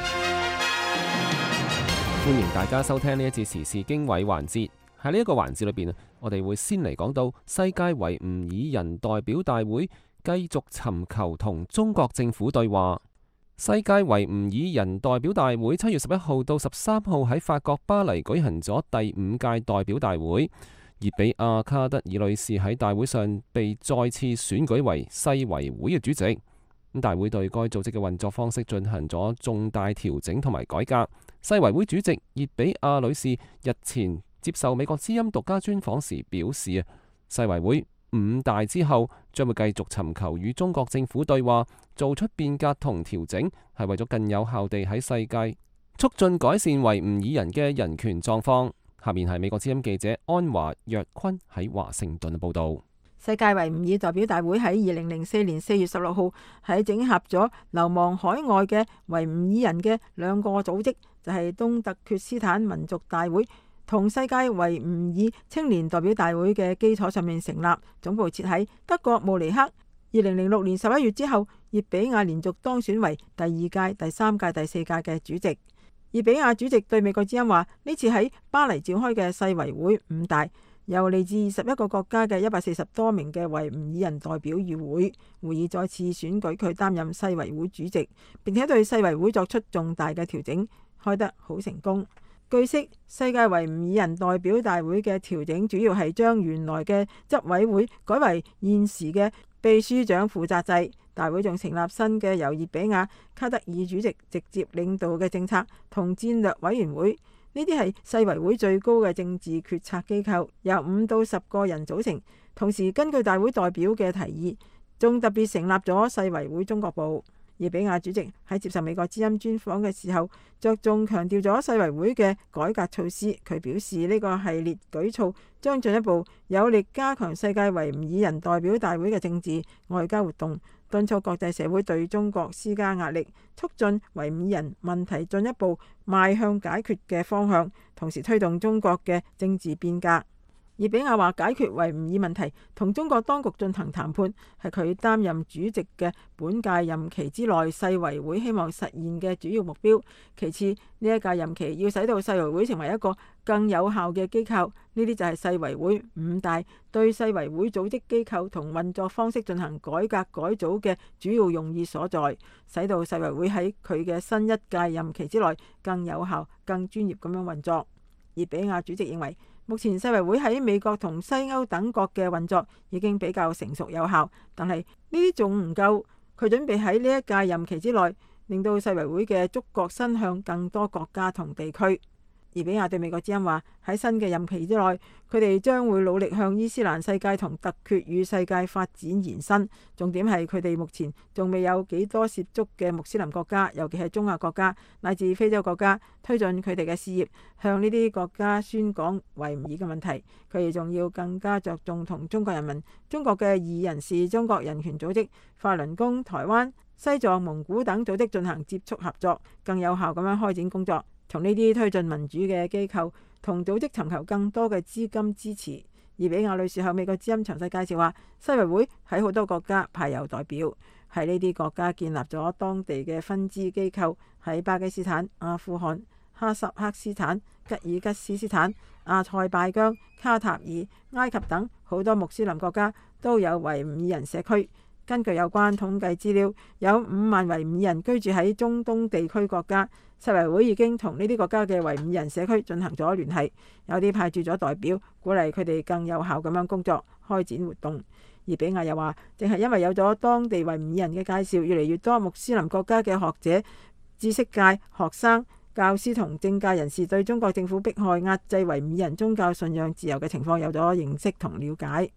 歡迎大家收聽呢一節時事經緯環節。喺呢一個環節裏邊，我哋會先嚟講到世界維吾爾人代表大會繼續尋求同中國政府對話。世界維吾爾人代表大會7月11號到13號喺法國巴黎舉行咗第5屆代表大會。熱比亞卡德爾女士喺大會上被再次選舉為世維會嘅主席。大會對該組織嘅運作方式進行咗重大調整同埋改革。世維會主席熱比亞女士日前接受美國之音獨家專訪時表示世維會5大之後將會繼續尋求與中國政府對話，做出變革同調整，係為咗更有效地喺世界促進改善維吾爾人嘅人權狀況。下面係美國之音記者安華若坤喺華盛頓報道。 世界維吾爾代表大會喺2004年4月16號喺整合咗流亡海外嘅維吾爾人嘅兩個組織，就係東突厥斯坦民族大會同世界維吾爾青年代表大會嘅基礎上面成立，總部設喺德國慕尼黑。2006年11月之後，熱比亞連續當選為第2屆、第3屆、第4屆嘅主席。熱比亞主席對美國之音話：呢次喺巴黎召開嘅世維會5大，由嚟自21個國家嘅140多名嘅維吾爾人代表與會，會議再次選舉佢擔任世維會主席，並且對世維會作出重大嘅調整，開得好成功。據悉，世界維吾爾人代表大會嘅調整主要係將原來嘅執委會改為現時嘅秘書長負責制。大會仲成立新嘅由熱比亞卡德爾主席直接領導嘅政策同戰略委員會，呢啲係世維會最高嘅政治決策機構，由5到10個人組成。同時根據大會代表嘅提議，仲特別成立咗世維會中國部。熱比亞主席喺接受美國之音專訪嘅時候，着重強調咗世維會嘅改革措施。佢表示呢個系列舉措將進一步有力加強世界維吾爾人代表大會嘅政治外交活動，敦促國際社會對中國施加壓力，促進維吾爾人問題進一步邁向解決嘅方向，同時推動中國嘅政治變革。熱比亞話解決維吾爾問題同中國當局進行談判，係佢擔任主席嘅本屆任期之內世維會希望實現嘅主要目標。其次，呢一屆任期要使到世維會成為一個更有效嘅機構，呢啲就係世維會5大對世維會組織機構同運作方式進行改革改組嘅主要用意所在，使到世維會喺佢嘅新一屆任期之內更有效、更專業咁樣運作。熱比亞主席認為，目前世維會喺美國同西歐等國嘅運作已經比較成熟有效，但係呢啲仲唔夠。佢準備喺呢一屆任期之內，令到世維會嘅觸角伸向更多國家同地區。熱比亞對美國之音話：喺新嘅任期之內，佢哋將會努力向伊斯蘭世界同突厥與世界發展延伸。重點係佢哋目前仲未有幾多涉足嘅穆斯林國家，尤其係中亞國家乃至非洲國家，推進佢哋嘅事業，向呢啲國家宣講維吾爾嘅問題。佢哋仲要更加着重同中國人民、中國嘅異議人士、中國人權組織、法輪功、台灣、西藏、蒙古等組織進行接觸合作，更有效咁樣開展工作。從呢啲推進民主嘅機構同組織尋求更多嘅資金支持。熱比亞女士向美國之音詳細介紹話，世維會喺好多國家派有代表，喺呢啲國家建立咗當地嘅分支機構，喺巴基斯坦、阿富汗、哈薩克斯坦、吉爾吉斯斯坦、阿塞拜疆、卡塔爾、埃及等好多穆斯林國家都有維吾爾人社區。根據有關統計資料，有5萬維吾爾人居住喺中東地區國家。世維會已經同呢啲國家嘅維吾爾人社區進行咗聯繫，有啲派駐咗代表，鼓勵佢哋更有效咁樣工作、開展活動。熱比亞又話，正係因為有咗當地維吾爾人嘅介紹，越嚟越多穆斯林國家嘅學者、知識界、學生、教師同政界人士對中國政府迫害、壓制維吾爾人宗教信仰自由嘅情況有咗認識同了解。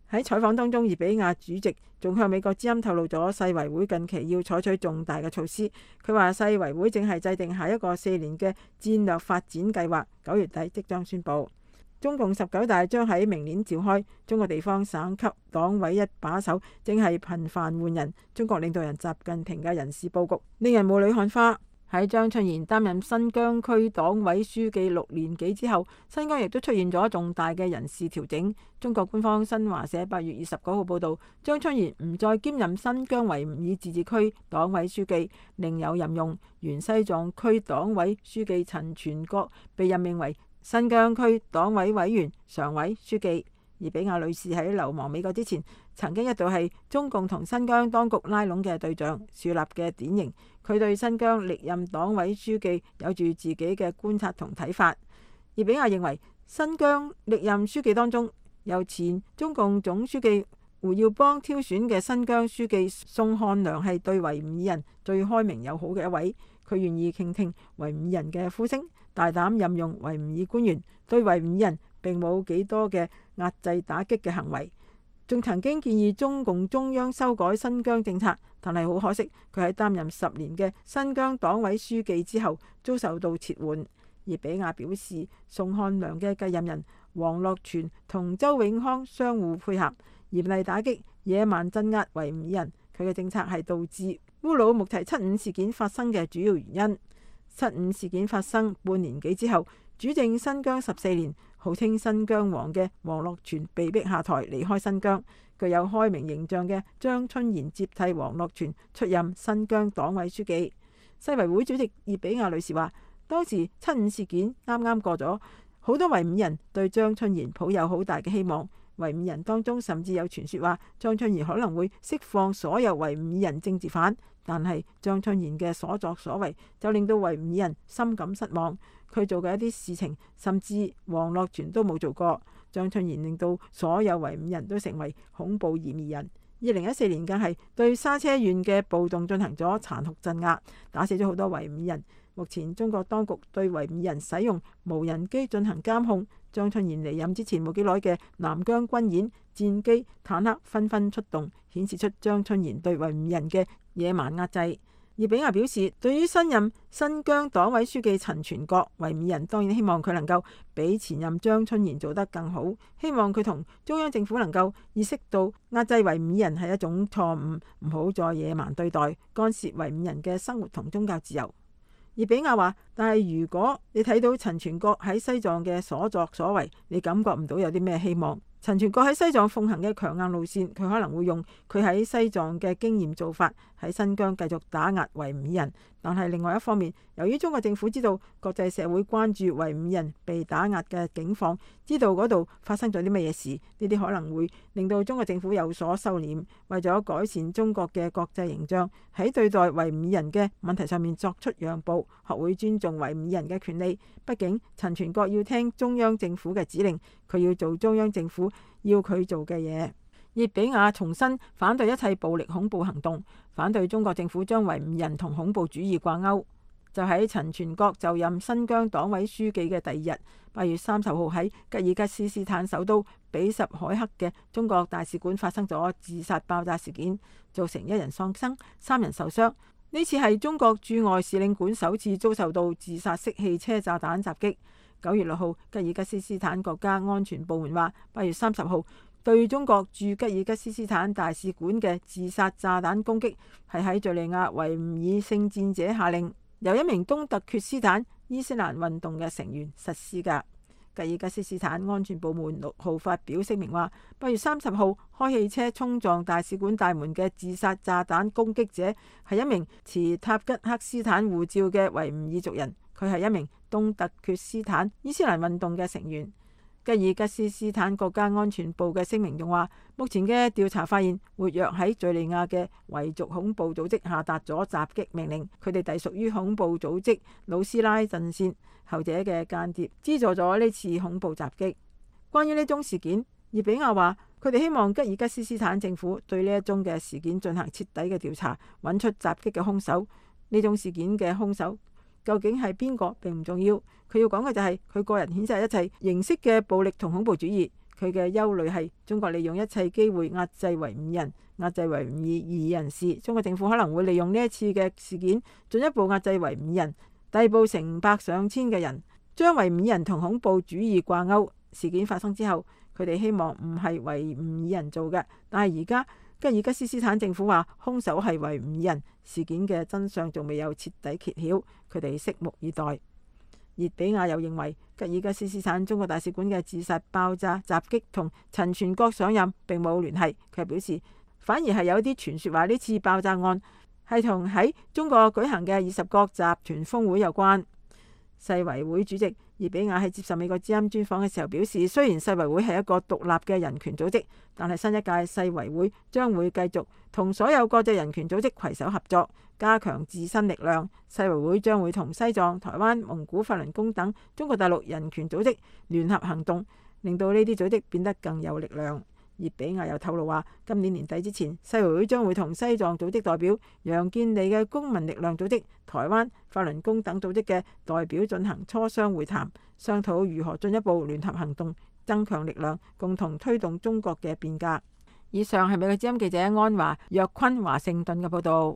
喺採訪當中，伊比亞主席仲向美國之音透露咗世衛會近期要採取重大嘅措施。佢話世衛會正係制定下一個4年嘅戰略發展計劃，9月底即將宣佈。中共19大將喺明年召開，中國地方省級黨委一把手正係頻繁換人，中國領導人習近平嘅人事佈局令人霧裏看花。喺張春賢擔任新疆區黨委書記6年幾之後，新疆亦都出現咗重大嘅人事調整。中國官方新華社8月29號報導，張春賢唔再兼任新疆維吾爾自治區黨委書記，另有任用。原西藏區黨委書記陳全國被任命為新疆區黨委委員、常委、書記。伊比亞女士喺流亡美國之前，曾經一度係中共同新疆當局拉攏嘅對象，樹立嘅典型。佢對新疆歷任黨委書記有住自己嘅觀察同睇法。伊比亞認為，新疆歷任書記當中，由前中共總書記胡耀邦挑選嘅新疆書記宋漢良係對維吾爾人最開明友好嘅一位。佢願意傾聽維吾爾人嘅呼聲，大膽任用維吾爾官員，對維吾爾人並冇幾多嘅壓制打擊嘅行為。仲曾經建議中共中央修改新疆政策，但係好可惜，佢喺擔任10年嘅新疆黨委書記之後遭受到撤換。伊比亞表示，宋漢良嘅繼任人王樂全同周永康相互配合，嚴厲打擊野蠻鎮壓維吾爾人。佢嘅政策係導致烏魯木齊75事件發生嘅主要原因。75事件發生半年幾之後，主政新疆14年，號稱新疆王嘅王樂全被逼下台離開新疆。具有開明形象嘅張春賢接替王樂全出任新疆黨委書記。世維會主席伊比亞女士話，當時75事件啱啱過咗，好多維吾爾人對張春賢抱有好大嘅希望。維吾爾人當中甚至有傳說話張春賢可能會釋放所有維吾爾人政治犯，但係張春賢嘅所作所為就令到維吾爾人深感失望。佢做嘅一啲事情，甚至王樂全都冇做過。張春賢令到所有維吾爾人都成為恐怖嫌疑人。2014年更係對沙車縣嘅暴動進行咗殘酷鎮壓，打死咗好多維吾爾人。目前中國當局對維吾爾人使用無人機進行監控。張春賢離任之前冇幾耐嘅南疆軍演，戰機、坦克紛紛出動，顯示出張春賢對維吾爾人嘅野蠻壓制。伊比亞表示，對於新任新疆黨委書記陳全國，維吾爾人當然希望佢能夠比前任張春賢做得更好，希望佢同中央政府能夠意識到壓制維吾爾人係一種錯誤，唔好再野蠻對待，干涉維吾爾人嘅生活同宗教自由。伊比亞話，但係如果你睇到陳全國喺西藏嘅所作所為，你感覺唔到有啲咩希望。陳全國喺西藏奉行嘅強硬路線，佢可能會用佢喺西藏嘅經驗做法，喺新疆繼續打壓維吾爾人。但係另外一方面，由於中國政府知道國際社會關注維吾爾人被打壓嘅境況，知道嗰度發生咗啲乜嘢事，呢啲可能會令到中國政府有所收斂，為咗改善中國嘅國際形象，喺對待維吾爾人嘅問題上面作出讓步，學會尊重維吾爾人嘅權利。畢竟陳全國要聽中央政府嘅指令，佢要做中央政府要佢做嘅嘢。伊比亞重申反對一切暴力恐怖行動，反對中國政府將維吾爾人同恐怖主義掛鈎。就喺陳全國就任新疆黨委書記嘅第二日，8月30號喺吉爾吉斯斯坦首都比什凱克嘅中國大使館發生咗自殺爆炸事件，造成1人喪生、3人受傷。呢次係中國駐外使領館首次遭受到自殺式汽車炸彈襲擊。9月6號，吉爾吉斯斯坦國家安全部門話，8月30號對中國駐吉爾吉斯斯坦大使館嘅自殺炸彈攻擊係喺敘利亞維吾爾聖戰者下令，由一名東突厥斯坦伊斯蘭運動嘅成員實施㗎。吉爾吉斯斯坦安全部門6號發表聲明話，8月30號開汽車衝撞大使館大門嘅自殺炸彈攻擊者係一名持塔吉克斯坦護照嘅維吾爾族人，佢係一名東突厥斯坦伊斯蘭運動嘅成員。吉爾吉斯斯坦國家安全部嘅聲明仲話，目前嘅調查發現，活躍喺敘利亞嘅維族恐怖組織下達咗襲擊命令，佢哋隸屬於恐怖組織魯斯拉陣線，後者嘅間諜資助咗呢次恐怖襲擊。關於呢宗事件，伊比亞話佢哋希望吉爾吉斯斯坦政府對呢一宗嘅事件進行徹底嘅調查，揾出襲擊嘅兇手。呢宗事件嘅兇手究竟係邊個並唔重要，佢要講嘅就係佢個人譴責一切形式嘅暴力同恐怖主義。 佢嘅憂慮係中國利用一切機會壓制維吾爾人、壓制維吾爾異議人士。中國政府可能會利用呢一次嘅事件，進一步壓制維吾爾人，逮捕成百上千嘅人，將維吾爾人同恐怖主義掛鈎。事件發生之後，佢哋希望唔係維吾爾人做嘅，但係而家吉爾吉斯斯坦政府話兇手係維吾爾人，事件嘅真相仲未有徹底揭曉，佢哋拭目以待。熱比亞又認為吉爾吉斯斯坦中國大使館嘅自殺爆炸襲擊同陳全國上任並冇聯繫，佢表示反而係有啲傳說話呢次爆炸案係同喺中國舉行嘅20國集團峰會有關。世維會主席熱比亞喺接受美國之音專訪嘅時候表示，雖然世維會係一個獨立嘅人權組織，但係新一屆世維會將會繼續同所有國際人權組織攜手合作，加強自身力量。世維會將會同西藏、台灣、蒙古、法輪功等中國大陸人權組織聯合行動，令到呢啲組織變得更有力量。熱比亞又透露話，今年年底之前，世維會將會同西藏組織代表、楊建利嘅公民力量組織、台灣法輪功等組織嘅代表進行磋商會談，商討如何進一步聯合行動，增強力量，共同推動中國嘅變革。以上係美國之音記者安華、約坤華盛頓嘅報導。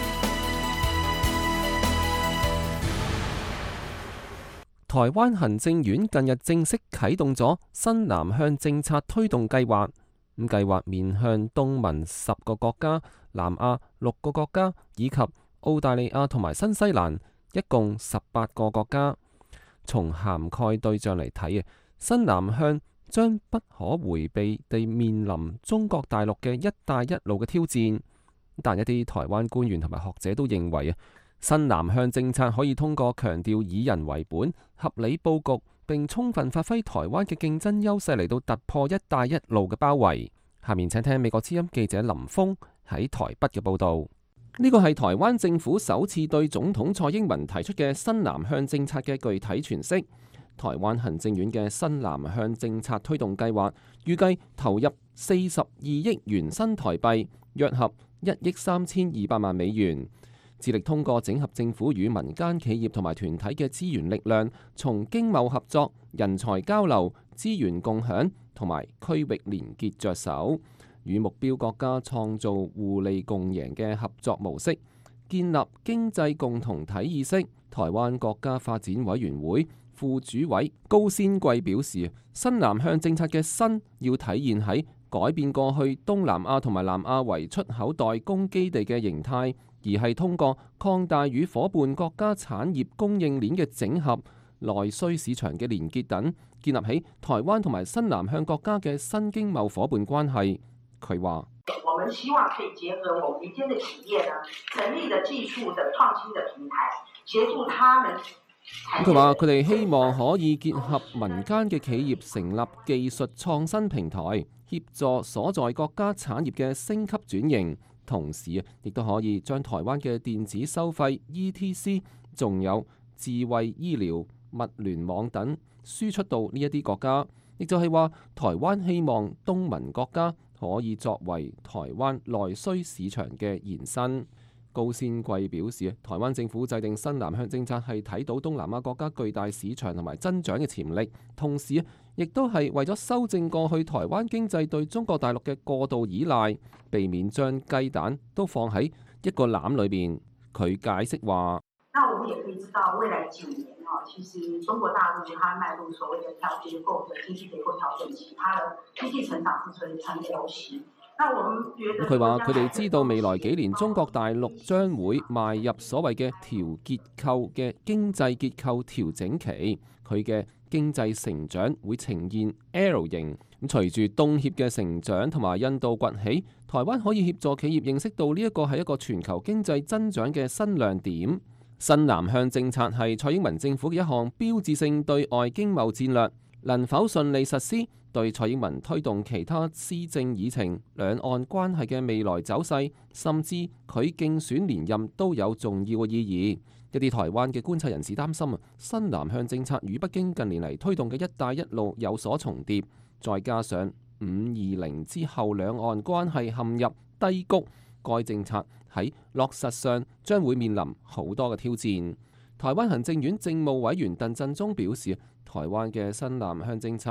台灣行政院近日正式啟動咗新南向政策推動計劃。咁計劃面向東盟10個國家、南亞6個國家以及澳大利亞同埋新西蘭，一共18個國家。從涵蓋對象嚟睇啊，新南向將不可迴避地面臨中國大陸嘅一帶一路嘅挑戰。但一啲台灣官員同埋學者都認為啊，新南向政策可以通過強調以人為本、合理佈局，並充分發揮台灣嘅競爭優勢嚟到突破一帶一路嘅包圍。下面請聽美國之音記者林峰喺台北嘅報導。呢個係台灣政府首次對總統蔡英文提出嘅新南向政策嘅具體詮釋。台灣行政院嘅新南向政策推動計劃預計投入42億元新台幣，約合1億3200萬美元。致力通過整合政府與民間企業同埋團體嘅資源力量，從經貿合作、人才交流、資源共享同埋區域連結着手，與目標國家創造互利共贏嘅合作模式，建立經濟共同體意識。台灣國家發展委員會副主委高仙桂表示，新南向政策嘅新要體現喺改變過去東南亞同埋南亞為出口代工基地嘅形態，而係通過擴大與夥伴國家產業供應鏈嘅整合、內需市場嘅連結等，建立起台灣同埋新南向國家嘅新經貿夥伴關係。佢話： 我們希望可以結合我們民間的企業呢，成立的技術的創新的平台，協助他們。 佢話佢哋希望可以結合民間嘅企業，成立技術創新平台，協助所在國家產業嘅升級轉型。同時亦都可以將台灣嘅電子收費 ETC， 仲有智慧醫療、物聯網等輸出到呢一啲國家。亦就係話，台灣希望東盟國家可以作為台灣內需市場嘅延伸。高仙桂表示，台灣政府制定新南向政策係睇到東南亞國家巨大市場同埋增長嘅潛力，同時亦都係為咗修正過去台灣經濟對中國大陸嘅過度依賴，避免將雞蛋都放喺一個籃裏邊。佢解釋話： 那我們也可以知道，未來9年其實中國大陸它邁入所謂的結構的經濟結構調整期，它的經濟成長是呈流行。 佢話：佢哋知道未來幾年中國大陸將會邁入所謂嘅調結構嘅經濟結構調整期，佢嘅經濟成長會呈現 L 型。咁隨住東協嘅成長同埋印度崛起，台灣可以協助企業認識到呢一個係一個全球經濟增長嘅新亮點。新南向政策係蔡英文政府嘅一項標誌性對外經貿戰略，能否順利實施，對蔡英文推動其他施政議程、兩岸關係嘅未來走勢，甚至佢競選連任都有重要嘅意義。一啲台灣嘅觀察人士擔心新南向政策與北京近年嚟推動嘅一帶一路有所重疊，再加上520之後兩岸關係陷入低谷，該政策喺落實上將會面臨好多嘅挑戰。台灣行政院政務委員鄧振中表示，台灣嘅新南向政策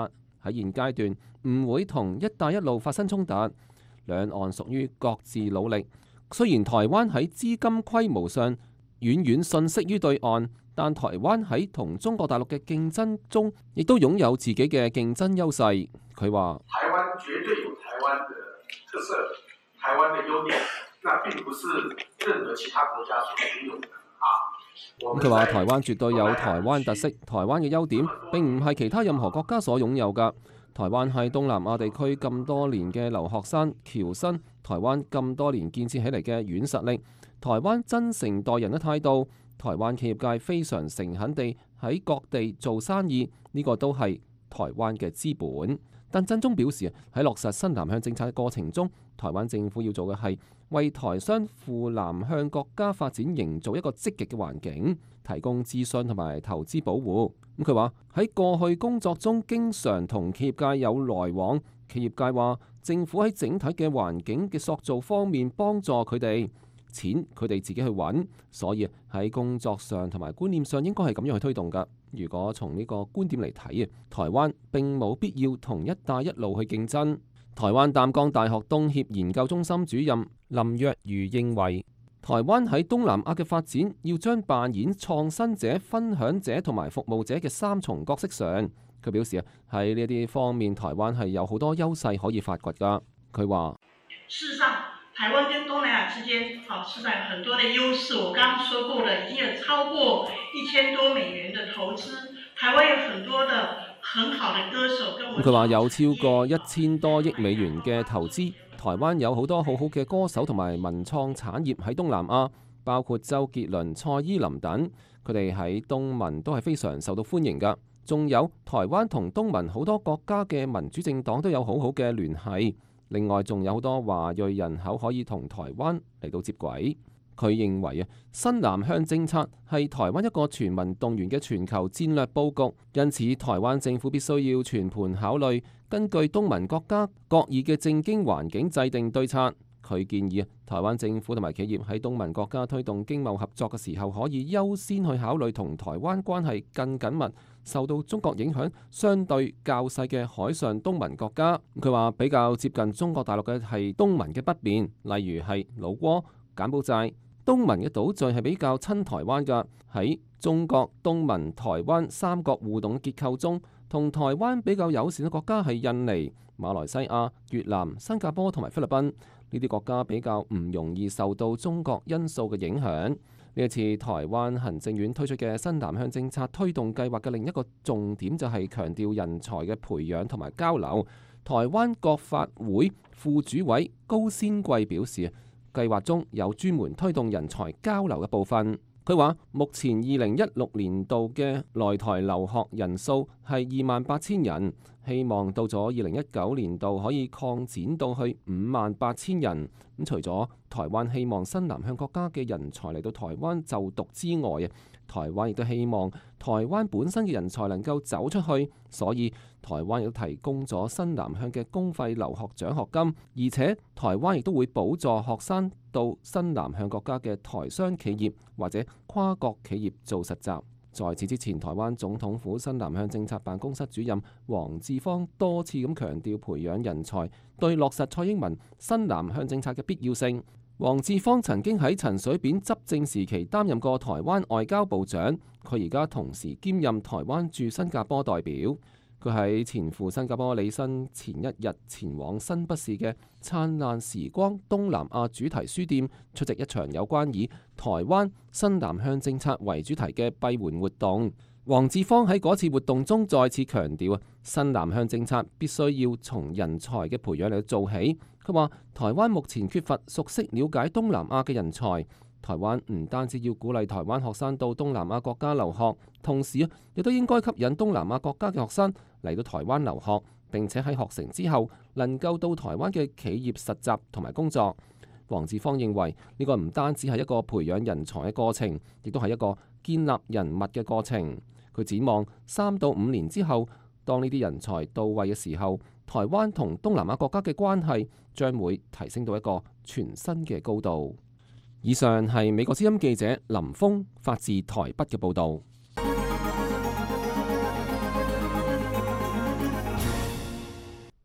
喺現階段唔會同一帶一路發生衝突，兩岸屬於各自努力。雖然台灣喺資金規模上遠遠遜色於對岸，但台灣喺同中國大陸嘅競爭中，亦都擁有自己嘅競爭優勢。佢話： 台灣絕對有台灣的特色，台灣的優點，那並不是任何其他國家所擁有的啊。 佢話台灣絕對有台灣特色，台灣嘅優點並唔係其他任何國家所擁有㗎。台灣係東南亞地區咁多年嘅留學生僑生，台灣咁多年建設起嚟嘅軟實力，台灣真誠待人嘅態度，台灣企業界非常誠懇地喺各地做生意，呢個都係台灣嘅資本。但振中表示喺落實新南向政策嘅過程中，台灣政府要做嘅係為台商赴南向國家發展營造一個積極嘅環境，提供諮詢同埋投資保護。咁佢話喺過去工作中經常同企業界有來往，企業界話政府喺整體嘅環境嘅塑造方面幫助佢哋，錢佢哋自己去揾，所以喺工作上同埋觀念上應該係咁樣去推動㗎。如果從呢個觀點嚟睇，台灣並冇必要同一帶一路去競爭。台灣淡江大學東協研究中心主任林若如認為，台灣喺東南亞嘅發展要將扮演創新者、分享者同埋服務者嘅三重角色上。佢表示喺呢啲方面，台灣係有好多優勢可以發掘㗎。佢話： 事實上，台灣跟東南亞之間實在很多的優勢。我剛剛說過了，已經有超過1000多美元的投資。台灣有很多的很好的歌手跟我。佢話有超過1000多億美元嘅投資。台灣有好多好好嘅歌手同埋文創產業喺東南亞，包括周杰倫、蔡依林等，佢哋喺東盟都係非常受到歡迎㗎。仲有台灣同東盟好多國家嘅民主政黨都有好好嘅聯繫，另外仲有好多華裔人口可以同台灣嚟到接軌。佢認為新南向政策係台灣一個全民動員嘅全球戰略佈局，因此台灣政府必須要全盤考慮，根據東盟國家各異嘅政經環境制定對策。佢建議台灣政府同埋企業喺東盟國家推動經貿合作嘅時候，可以優先去考慮同台灣關係更緊密、受到中國影響相對較細嘅海上東盟國家。佢話比較接近中國大陸嘅係東盟嘅北邊，例如係老撾、柬埔寨。東盟嘅島嶼係比較親台灣㗎。喺中國、東盟、台灣三國互動結構中，同台灣比較友善嘅國家係印尼、馬來西亞、越南、新加坡同埋菲律賓。呢啲國家比較唔容易受到中國因素嘅影響。呢一次台灣行政院推出嘅新南向政策推動計劃嘅另一個重點就係強調人才嘅培養同埋交流。台灣國發會副主委高仙桂表示，計劃中有專門推動人才交流嘅部分。佢話：目前2016年度嘅來台留學人數係28,000人，希望到咗2019年度可以擴展到去58,000人。咁除咗台灣希望新南向國家嘅人才嚟到台灣就讀之外，台灣亦都希望台灣本身嘅人才能夠走出去，所以台灣亦都提供咗新南向嘅公費留學獎學金，而且台灣亦都會補助學生到新南向國家嘅台商企業或者跨國企業做實習。在此之前，台灣總統府新南向政策辦公室主任黃志芳多次咁強調培養人才對落實蔡英文新南向政策嘅必要性。黃志芳曾經喺陳水扁執政時期擔任過台灣外交部長，佢而家同時兼任台灣駐新加坡代表。佢喺前赴新加坡履新前一日前往新北市嘅燦爛時光東南亞主題書店出席一場有關以台灣新南向政策為主題嘅閉門活動。黃志芳喺嗰次活動中再次強調新南向政策必須要從人才嘅培養嚟做起。佢話台灣目前缺乏熟悉了解東南亞嘅人才。台灣唔單止要鼓勵台灣學生到東南亞國家留學，同時亦都應該吸引東南亞國家嘅學生嚟到台灣留學，並且喺學成之後能夠到台灣嘅企業實習同埋工作。黃志芳認為呢個唔單止係一個培養人才嘅過程，亦都係一個建立人脈嘅過程。佢展望3到5年之後，當呢啲人才到位嘅時候，台灣同東南亞國家嘅關係將會提升到一個全新嘅高度。以上係美國之音記者林峰發自台北嘅報導。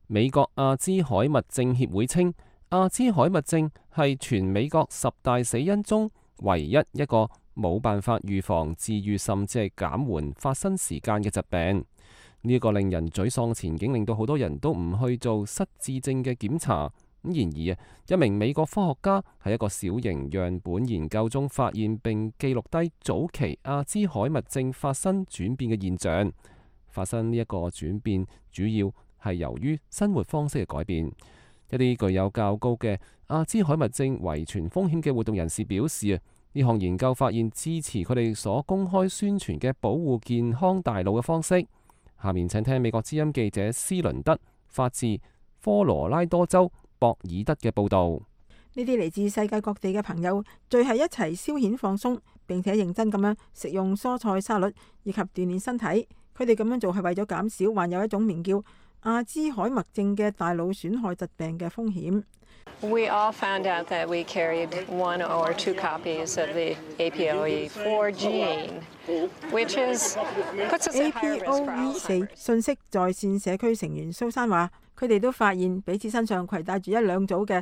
美國阿茲海默症協會稱，阿茲海默症係全美國10大死因中唯一一個冇辦法預防、治癒甚至係減緩發生時間嘅疾病。呢一個令人沮喪嘅前景，令到好多人都唔去做失智症嘅檢查。然而一名美國科學家喺一個小型樣本研究中發現並記錄低早期阿茲海默症發生轉變嘅現象。發生呢一個轉變，主要係由於生活方式嘅改變。一啲具有較高嘅阿茲海默症遺傳風險嘅活動人士表示，呢項研究發現支持佢哋所公開宣傳嘅保護健康大腦嘅方式。下面請聽美國之音記者斯倫德發自科羅拉多州博爾德嘅報導。 呢啲嚟自世界各地嘅朋友聚喺一齊消遣放鬆，並且認真咁樣食用蔬菜沙律以及鍛鍊身體。佢哋咁樣做係為咗減少患有一種名叫阿茲海默症嘅大腦損害疾病嘅風險。 We all found out that we carried 1 or 2 copies of the APOE4 gene, which is puts us at higher risk for Alzheimer's. 信息在線社區成員蘇珊話，佢哋都發現彼此身上攜帶住1、2組嘅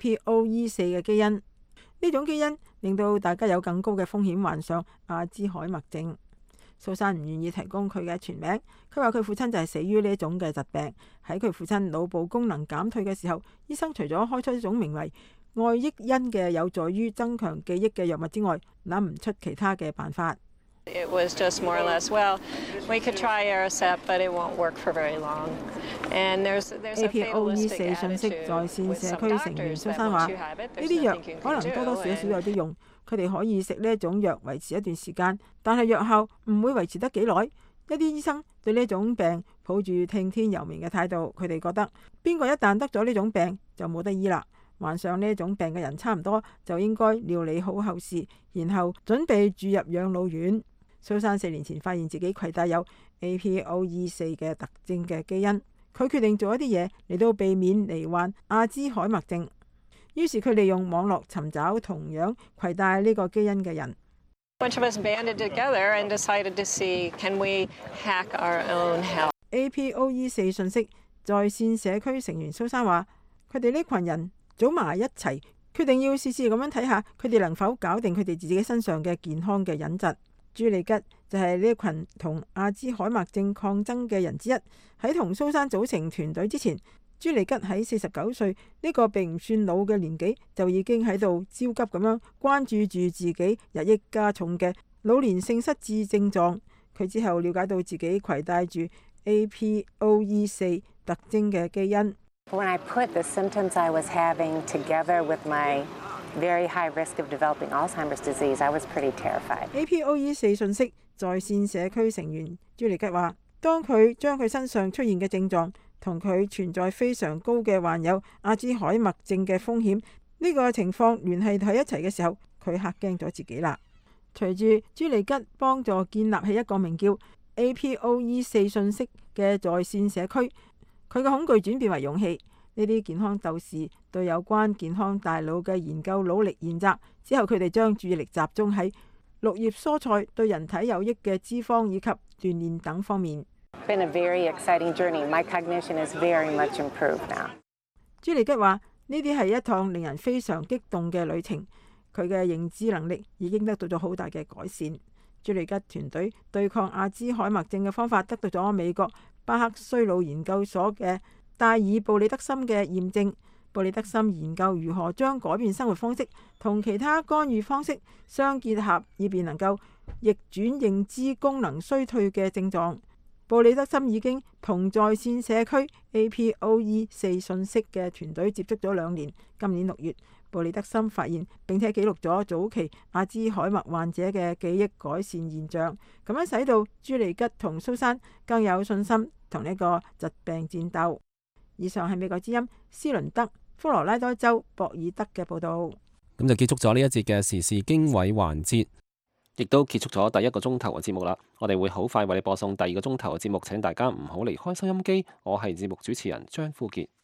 APOE4 嘅基因，呢種基因令到大家有更高嘅風險患上阿茲海默症。蘇珊唔願意提供佢嘅全名，佢話佢父親就係死於呢一種嘅疾病。喺佢父親腦部功能減退嘅時候，醫生除咗開出一種名為愛益因嘅有助於增強記憶嘅藥物之外，諗唔出其他嘅辦法。 It was just more or less, well, we could try Aricept, but it won't work for very long. And there's a APOE4 信息在線社區成員蘇珊話，呢啲藥可能多多少少有啲用，佢哋可以食呢一種藥維持一段時間，但係藥效唔會維持得幾耐。一啲醫生對呢種病抱住聽天由命嘅態度，佢哋覺得邊個一旦得咗呢種病就冇得醫啦。患上呢種病嘅人差唔多就應該料理好後事，然後準備住入養老院。蘇珊4年前發現自己攜帶有 APOE4 嘅特徵嘅基因，佢決定做一啲嘢嚟到避免罹患阿茲海默症。於是佢利用網絡尋找同樣攜帶呢個基因嘅人。 Bunch of us banded together and decided to see can we hack our own health. APOE4 信息在線社區成員蘇珊話，佢哋呢群人組埋一齊，決定要試試咁樣睇下佢哋能否搞定佢哋自己身上嘅健康嘅隱疾。朱利吉就係呢群同阿茲海默症抗爭嘅人之一。喺同蘇珊組成團隊之前，朱利吉喺49歲呢個並唔算老嘅年紀，就已經喺度焦急咁樣關注住自己日益加重嘅老年性失智症狀。佢之後了解到自己攜帶住 APOE4 特徵嘅基因。 When I put the symptoms I was having together with my very high risk of developing Alzheimer's disease, I was pretty terrified. APOE4 信息在線社區成員朱利吉話，當佢將佢身上出現嘅症狀同佢存在非常高嘅患有阿茲海默症嘅風險呢個情況聯繫喺一齊嘅時候，佢嚇驚咗自己啦。隨住朱利吉幫助建立起一個名叫 APOE4 信息嘅在線社區，佢嘅恐懼轉變為勇氣。呢啲健康鬥士對有關健康大腦嘅研究努力研習之後，佢哋將注意力集中喺綠葉蔬菜對人體有益嘅脂肪以及鍛煉等方面。 Been a very exciting journey. My cognition is very much improved now. 朱利吉話：呢啲係一趟令人非常激動嘅旅程，佢嘅認知能力已經得到咗好大嘅改善。朱利吉團隊對抗阿茲海默症嘅方法得到咗美國巴克衰老研究所嘅戴爾布里德森嘅驗證。布里德森研究如何將改變生活方式同其他干預方式相結合，以便能夠逆轉認知功能衰退嘅症狀。布里德森已經同在線社區 APOE4 信息嘅團隊接觸咗2年。今年6月，布里德森發現並且記錄咗早期阿茲海默患者嘅記憶改善現象，咁樣使到朱利吉同蘇珊更有信心同呢個疾病戰鬥。以上係美國之音斯倫德科羅拉多州博爾德嘅報導。 咁就結束咗呢一節嘅時事經緯環節， 亦都結束咗第1個鐘頭嘅節目啦。我哋會好快為你播送第2個鐘頭嘅節目，請大家唔好離開收音機。我係節目主持人張富傑。